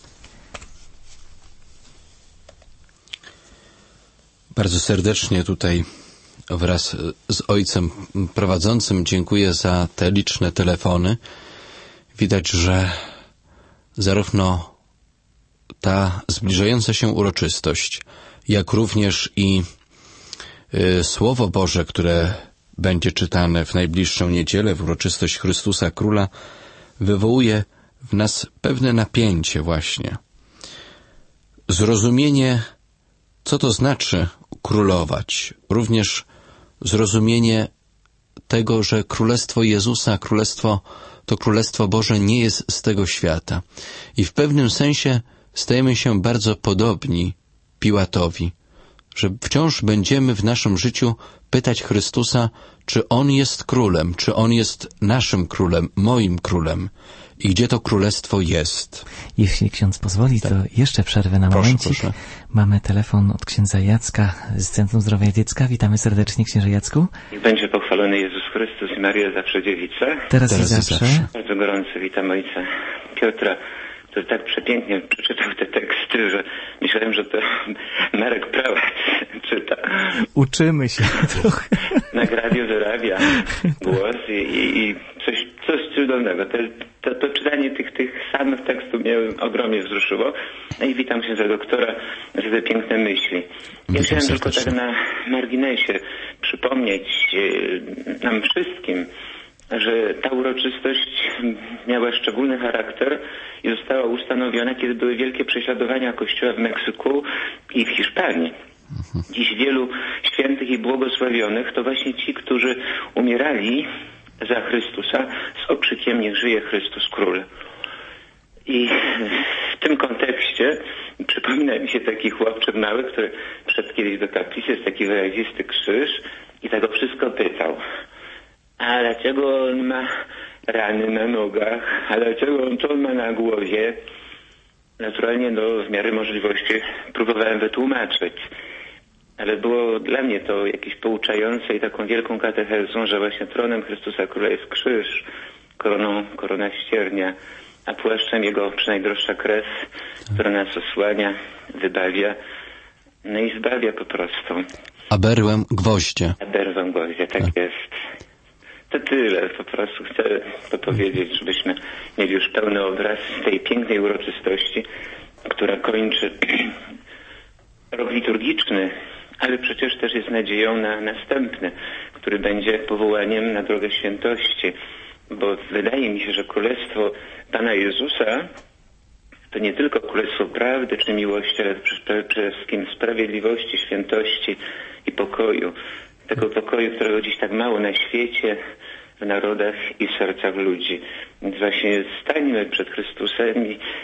Speaker 2: Bardzo serdecznie tutaj wraz z ojcem prowadzącym dziękuję za te liczne telefony. Widać, że zarówno ta zbliżająca się uroczystość, jak również i Słowo Boże, które będzie czytane w najbliższą niedzielę, w uroczystość Chrystusa Króla, wywołuje w nas pewne napięcie właśnie. Zrozumienie, co to znaczy królować. Również zrozumienie tego, że Królestwo Jezusa, to Królestwo Boże nie jest z tego świata. I w pewnym sensie stajemy się bardzo podobni Piłatowi, że wciąż będziemy w naszym życiu pytać Chrystusa, czy On jest królem, czy On jest naszym królem, moim królem i gdzie to królestwo jest.
Speaker 1: Jeśli ksiądz pozwoli, to jeszcze przerwę na momencik.
Speaker 2: Proszę.
Speaker 1: Mamy telefon od księdza Jacka z Centrum Zdrowia Dziecka. Witamy serdecznie, księże Jacku.
Speaker 17: Niech będzie pochwalony Jezus Chrystus i Maria zawsze dziewica.
Speaker 1: Teraz i zawsze.
Speaker 17: Bardzo gorąco witam ojca Piotra, który tak przepięknie przeczytał te teksty, że myślałem, że to Marek Prałat czyta.
Speaker 1: Uczymy się trochę.
Speaker 17: Na radio wyrabia głos i coś cudownego. To czytanie tych samych tekstów mnie ogromnie wzruszyło. No i witam księdza doktora za te piękne myśli. Ja chciałem tylko tak na marginesie przypomnieć nam wszystkim, że ta uroczystość miała szczególny charakter i została ustanowiona, kiedy były wielkie prześladowania Kościoła w Meksyku i w Hiszpanii. Dziś wielu świętych i błogosławionych to właśnie ci, którzy umierali za Chrystusa z okrzykiem "Niech żyje Chrystus Król". I w tym kontekście przypomina mi się taki chłopczyk mały, który wszedł kiedyś do kaplicy, jest taki wyrazisty krzyż i tak o wszystko pytał. A dlaczego on ma rany na nogach? A dlaczego on ma na głowie? Naturalnie, w miarę możliwości próbowałem wytłumaczyć. Ale było dla mnie to jakieś pouczające i taką wielką katechezą, że właśnie tronem Chrystusa Króla jest krzyż, korona ściernia, a płaszczem Jego najdroższa krew, która nas osłania, wybawia, no i zbawia po prostu.
Speaker 2: A berłem gwoździe.
Speaker 17: Tak jest. To tyle, po prostu chcę to powiedzieć, żebyśmy mieli już pełny obraz tej pięknej uroczystości, która kończy rok liturgiczny, ale przecież też jest nadzieją na następny, który będzie powołaniem na drogę świętości, bo wydaje mi się, że Królestwo Pana Jezusa to nie tylko Królestwo prawdy czy miłości, ale przede wszystkim sprawiedliwości, świętości i pokoju. Tego pokoju, którego dziś tak mało na świecie, w narodach i w sercach ludzi. Więc właśnie stańmy przed Chrystusem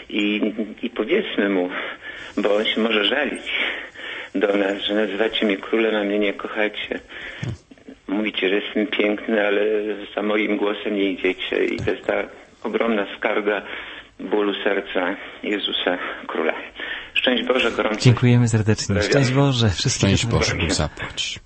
Speaker 17: i powiedzmy Mu, bo On się może żalić do nas, że nazywacie mnie królem, a mnie nie kochacie. Mówicie, że jestem piękny, ale za moim głosem nie idziecie. I to jest ta ogromna skarga bólu serca Jezusa Króla. Szczęść Boże, gorąco.
Speaker 1: Dziękujemy serdecznie. Szczęść Boże.
Speaker 2: Szczęść Boże, Bóg zapłać.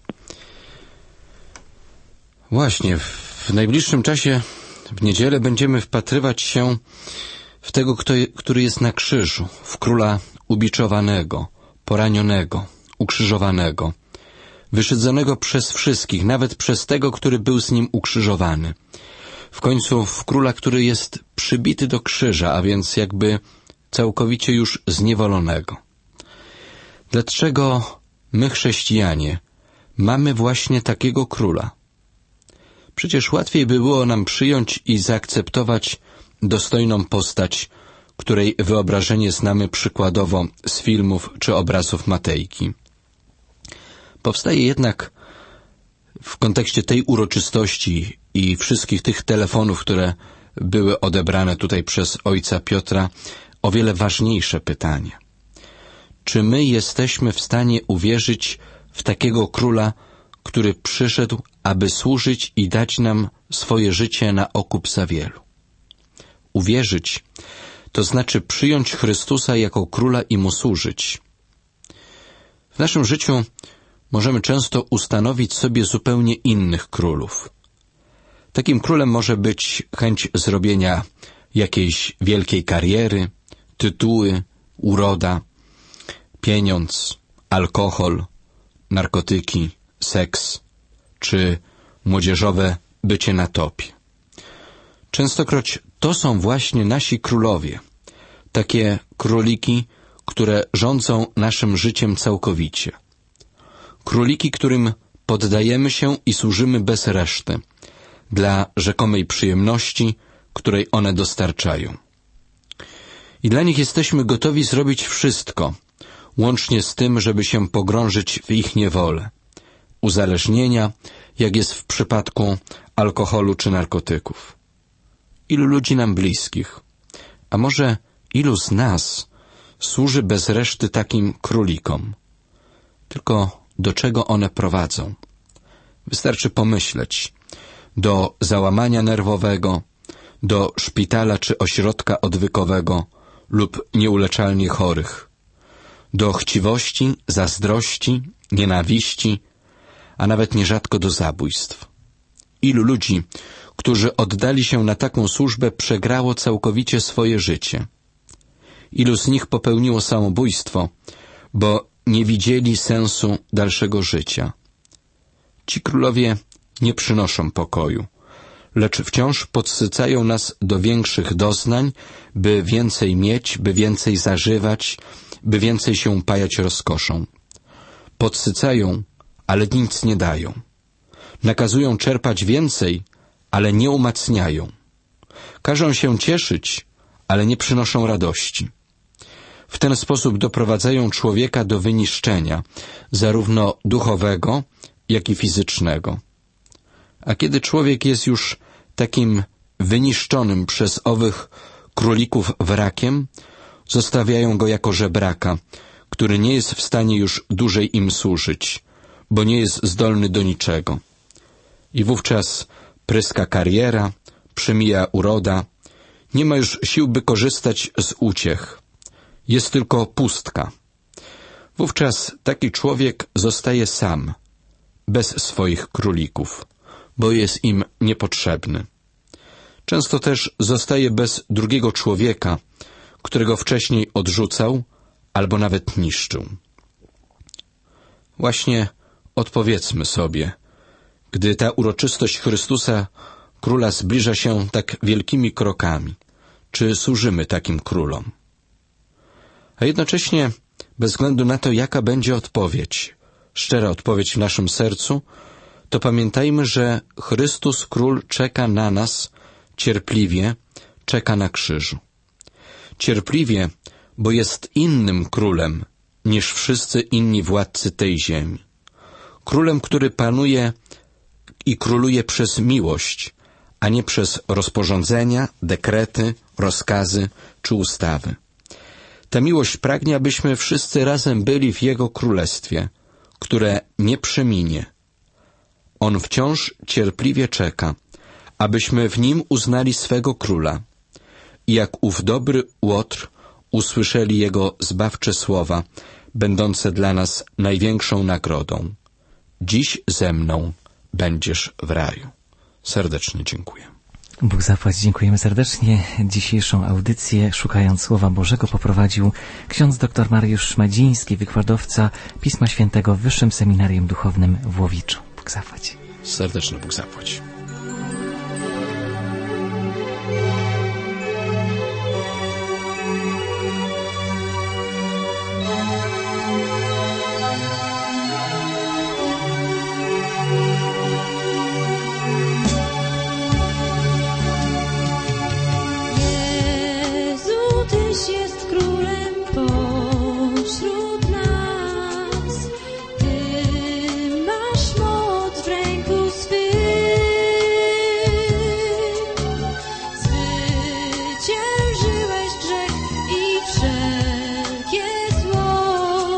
Speaker 2: Właśnie, w najbliższym czasie, w niedzielę, będziemy wpatrywać się w tego, który jest na krzyżu, w Króla ubiczowanego, poranionego, ukrzyżowanego, wyszydzonego przez wszystkich, nawet przez tego, który był z Nim ukrzyżowany. W końcu w Króla, który jest przybity do krzyża, a więc jakby całkowicie już zniewolonego. Dlaczego my, chrześcijanie, mamy właśnie takiego Króla? Przecież łatwiej by było nam przyjąć i zaakceptować dostojną postać, której wyobrażenie znamy przykładowo z filmów czy obrazów Matejki. Powstaje jednak w kontekście tej uroczystości i wszystkich tych telefonów, które były odebrane tutaj przez ojca Piotra, o wiele ważniejsze pytanie. Czy my jesteśmy w stanie uwierzyć w takiego Króla, który przyszedł, aby służyć i dać nam swoje życie na okup za wielu? Uwierzyć to znaczy przyjąć Chrystusa jako Króla i Mu służyć. W naszym życiu możemy często ustanowić sobie zupełnie innych królów. Takim królem może być chęć zrobienia jakiejś wielkiej kariery, tytuły, uroda, pieniądz, alkohol, narkotyki, seks czy młodzieżowe bycie na topie. Częstokroć to są właśnie nasi królowie, takie króliki, które rządzą naszym życiem całkowicie. Króliki, którym poddajemy się i służymy bez reszty, dla rzekomej przyjemności, której one dostarczają. I dla nich jesteśmy gotowi zrobić wszystko, łącznie z tym, żeby się pogrążyć w ich niewolę, uzależnienia, jak jest w przypadku alkoholu czy narkotyków. Ilu ludzi nam bliskich, a może ilu z nas służy bez reszty takim królikom. Tylko do czego one prowadzą? Wystarczy pomyśleć. Do załamania nerwowego, do szpitala czy ośrodka odwykowego lub nieuleczalnie chorych, do chciwości, zazdrości, nienawiści, a nawet nierzadko do zabójstw. Ilu ludzi, którzy oddali się na taką służbę, przegrało całkowicie swoje życie? Ilu z nich popełniło samobójstwo, bo nie widzieli sensu dalszego życia? Ci królowie nie przynoszą pokoju, lecz wciąż podsycają nas do większych doznań, by więcej mieć, by więcej zażywać, by więcej się pajać rozkoszą. Podsycają, ale nic nie dają. Nakazują czerpać więcej, ale nie umacniają. Każą się cieszyć, ale nie przynoszą radości. W ten sposób doprowadzają człowieka do wyniszczenia, zarówno duchowego, jak i fizycznego. A kiedy człowiek jest już takim wyniszczonym przez owych królików wrakiem, zostawiają go jako żebraka, który nie jest w stanie już dłużej im służyć, bo nie jest zdolny do niczego. I wówczas pryska kariera, przemija uroda, nie ma już sił, by korzystać z uciech. Jest tylko pustka. Wówczas taki człowiek zostaje sam, bez swoich królików, bo jest im niepotrzebny. Często też zostaje bez drugiego człowieka, którego wcześniej odrzucał albo nawet niszczył. Właśnie odpowiedzmy sobie, gdy ta uroczystość Chrystusa Króla zbliża się tak wielkimi krokami, czy służymy takim królom? A jednocześnie, bez względu na to, jaka będzie odpowiedź, szczera odpowiedź w naszym sercu, to pamiętajmy, że Chrystus Król czeka na nas cierpliwie, czeka na krzyżu. Cierpliwie, bo jest innym królem niż wszyscy inni władcy tej ziemi. Królem, który panuje i króluje przez miłość, a nie przez rozporządzenia, dekrety, rozkazy czy ustawy. Ta miłość pragnie, abyśmy wszyscy razem byli w Jego królestwie, które nie przeminie. On wciąż cierpliwie czeka, abyśmy w Nim uznali swego Króla i jak ów dobry łotr usłyszeli Jego zbawcze słowa, będące dla nas największą nagrodą. Dziś ze mną będziesz w raju. Serdecznie dziękuję.
Speaker 1: Bóg zapłać, dziękujemy serdecznie. Dzisiejszą audycję Szukając Słowa Bożego poprowadził ksiądz dr Mariusz Szmadziński, wykładowca Pisma Świętego w Wyższym Seminarium Duchownym w Łowiczu. Bóg zapłać.
Speaker 2: Serdecznie Bóg zapłać.
Speaker 18: Jest królem pośród nas. Ty masz moc w ręku swym. Zwyciężyłeś grzech i wszelkie zło.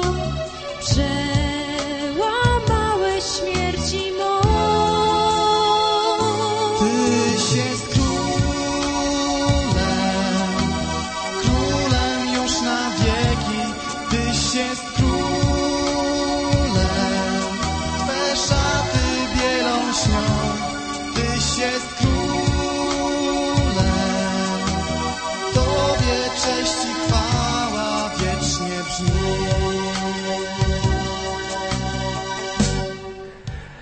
Speaker 18: Przełamałeś śmierci moc.
Speaker 19: Tyś jest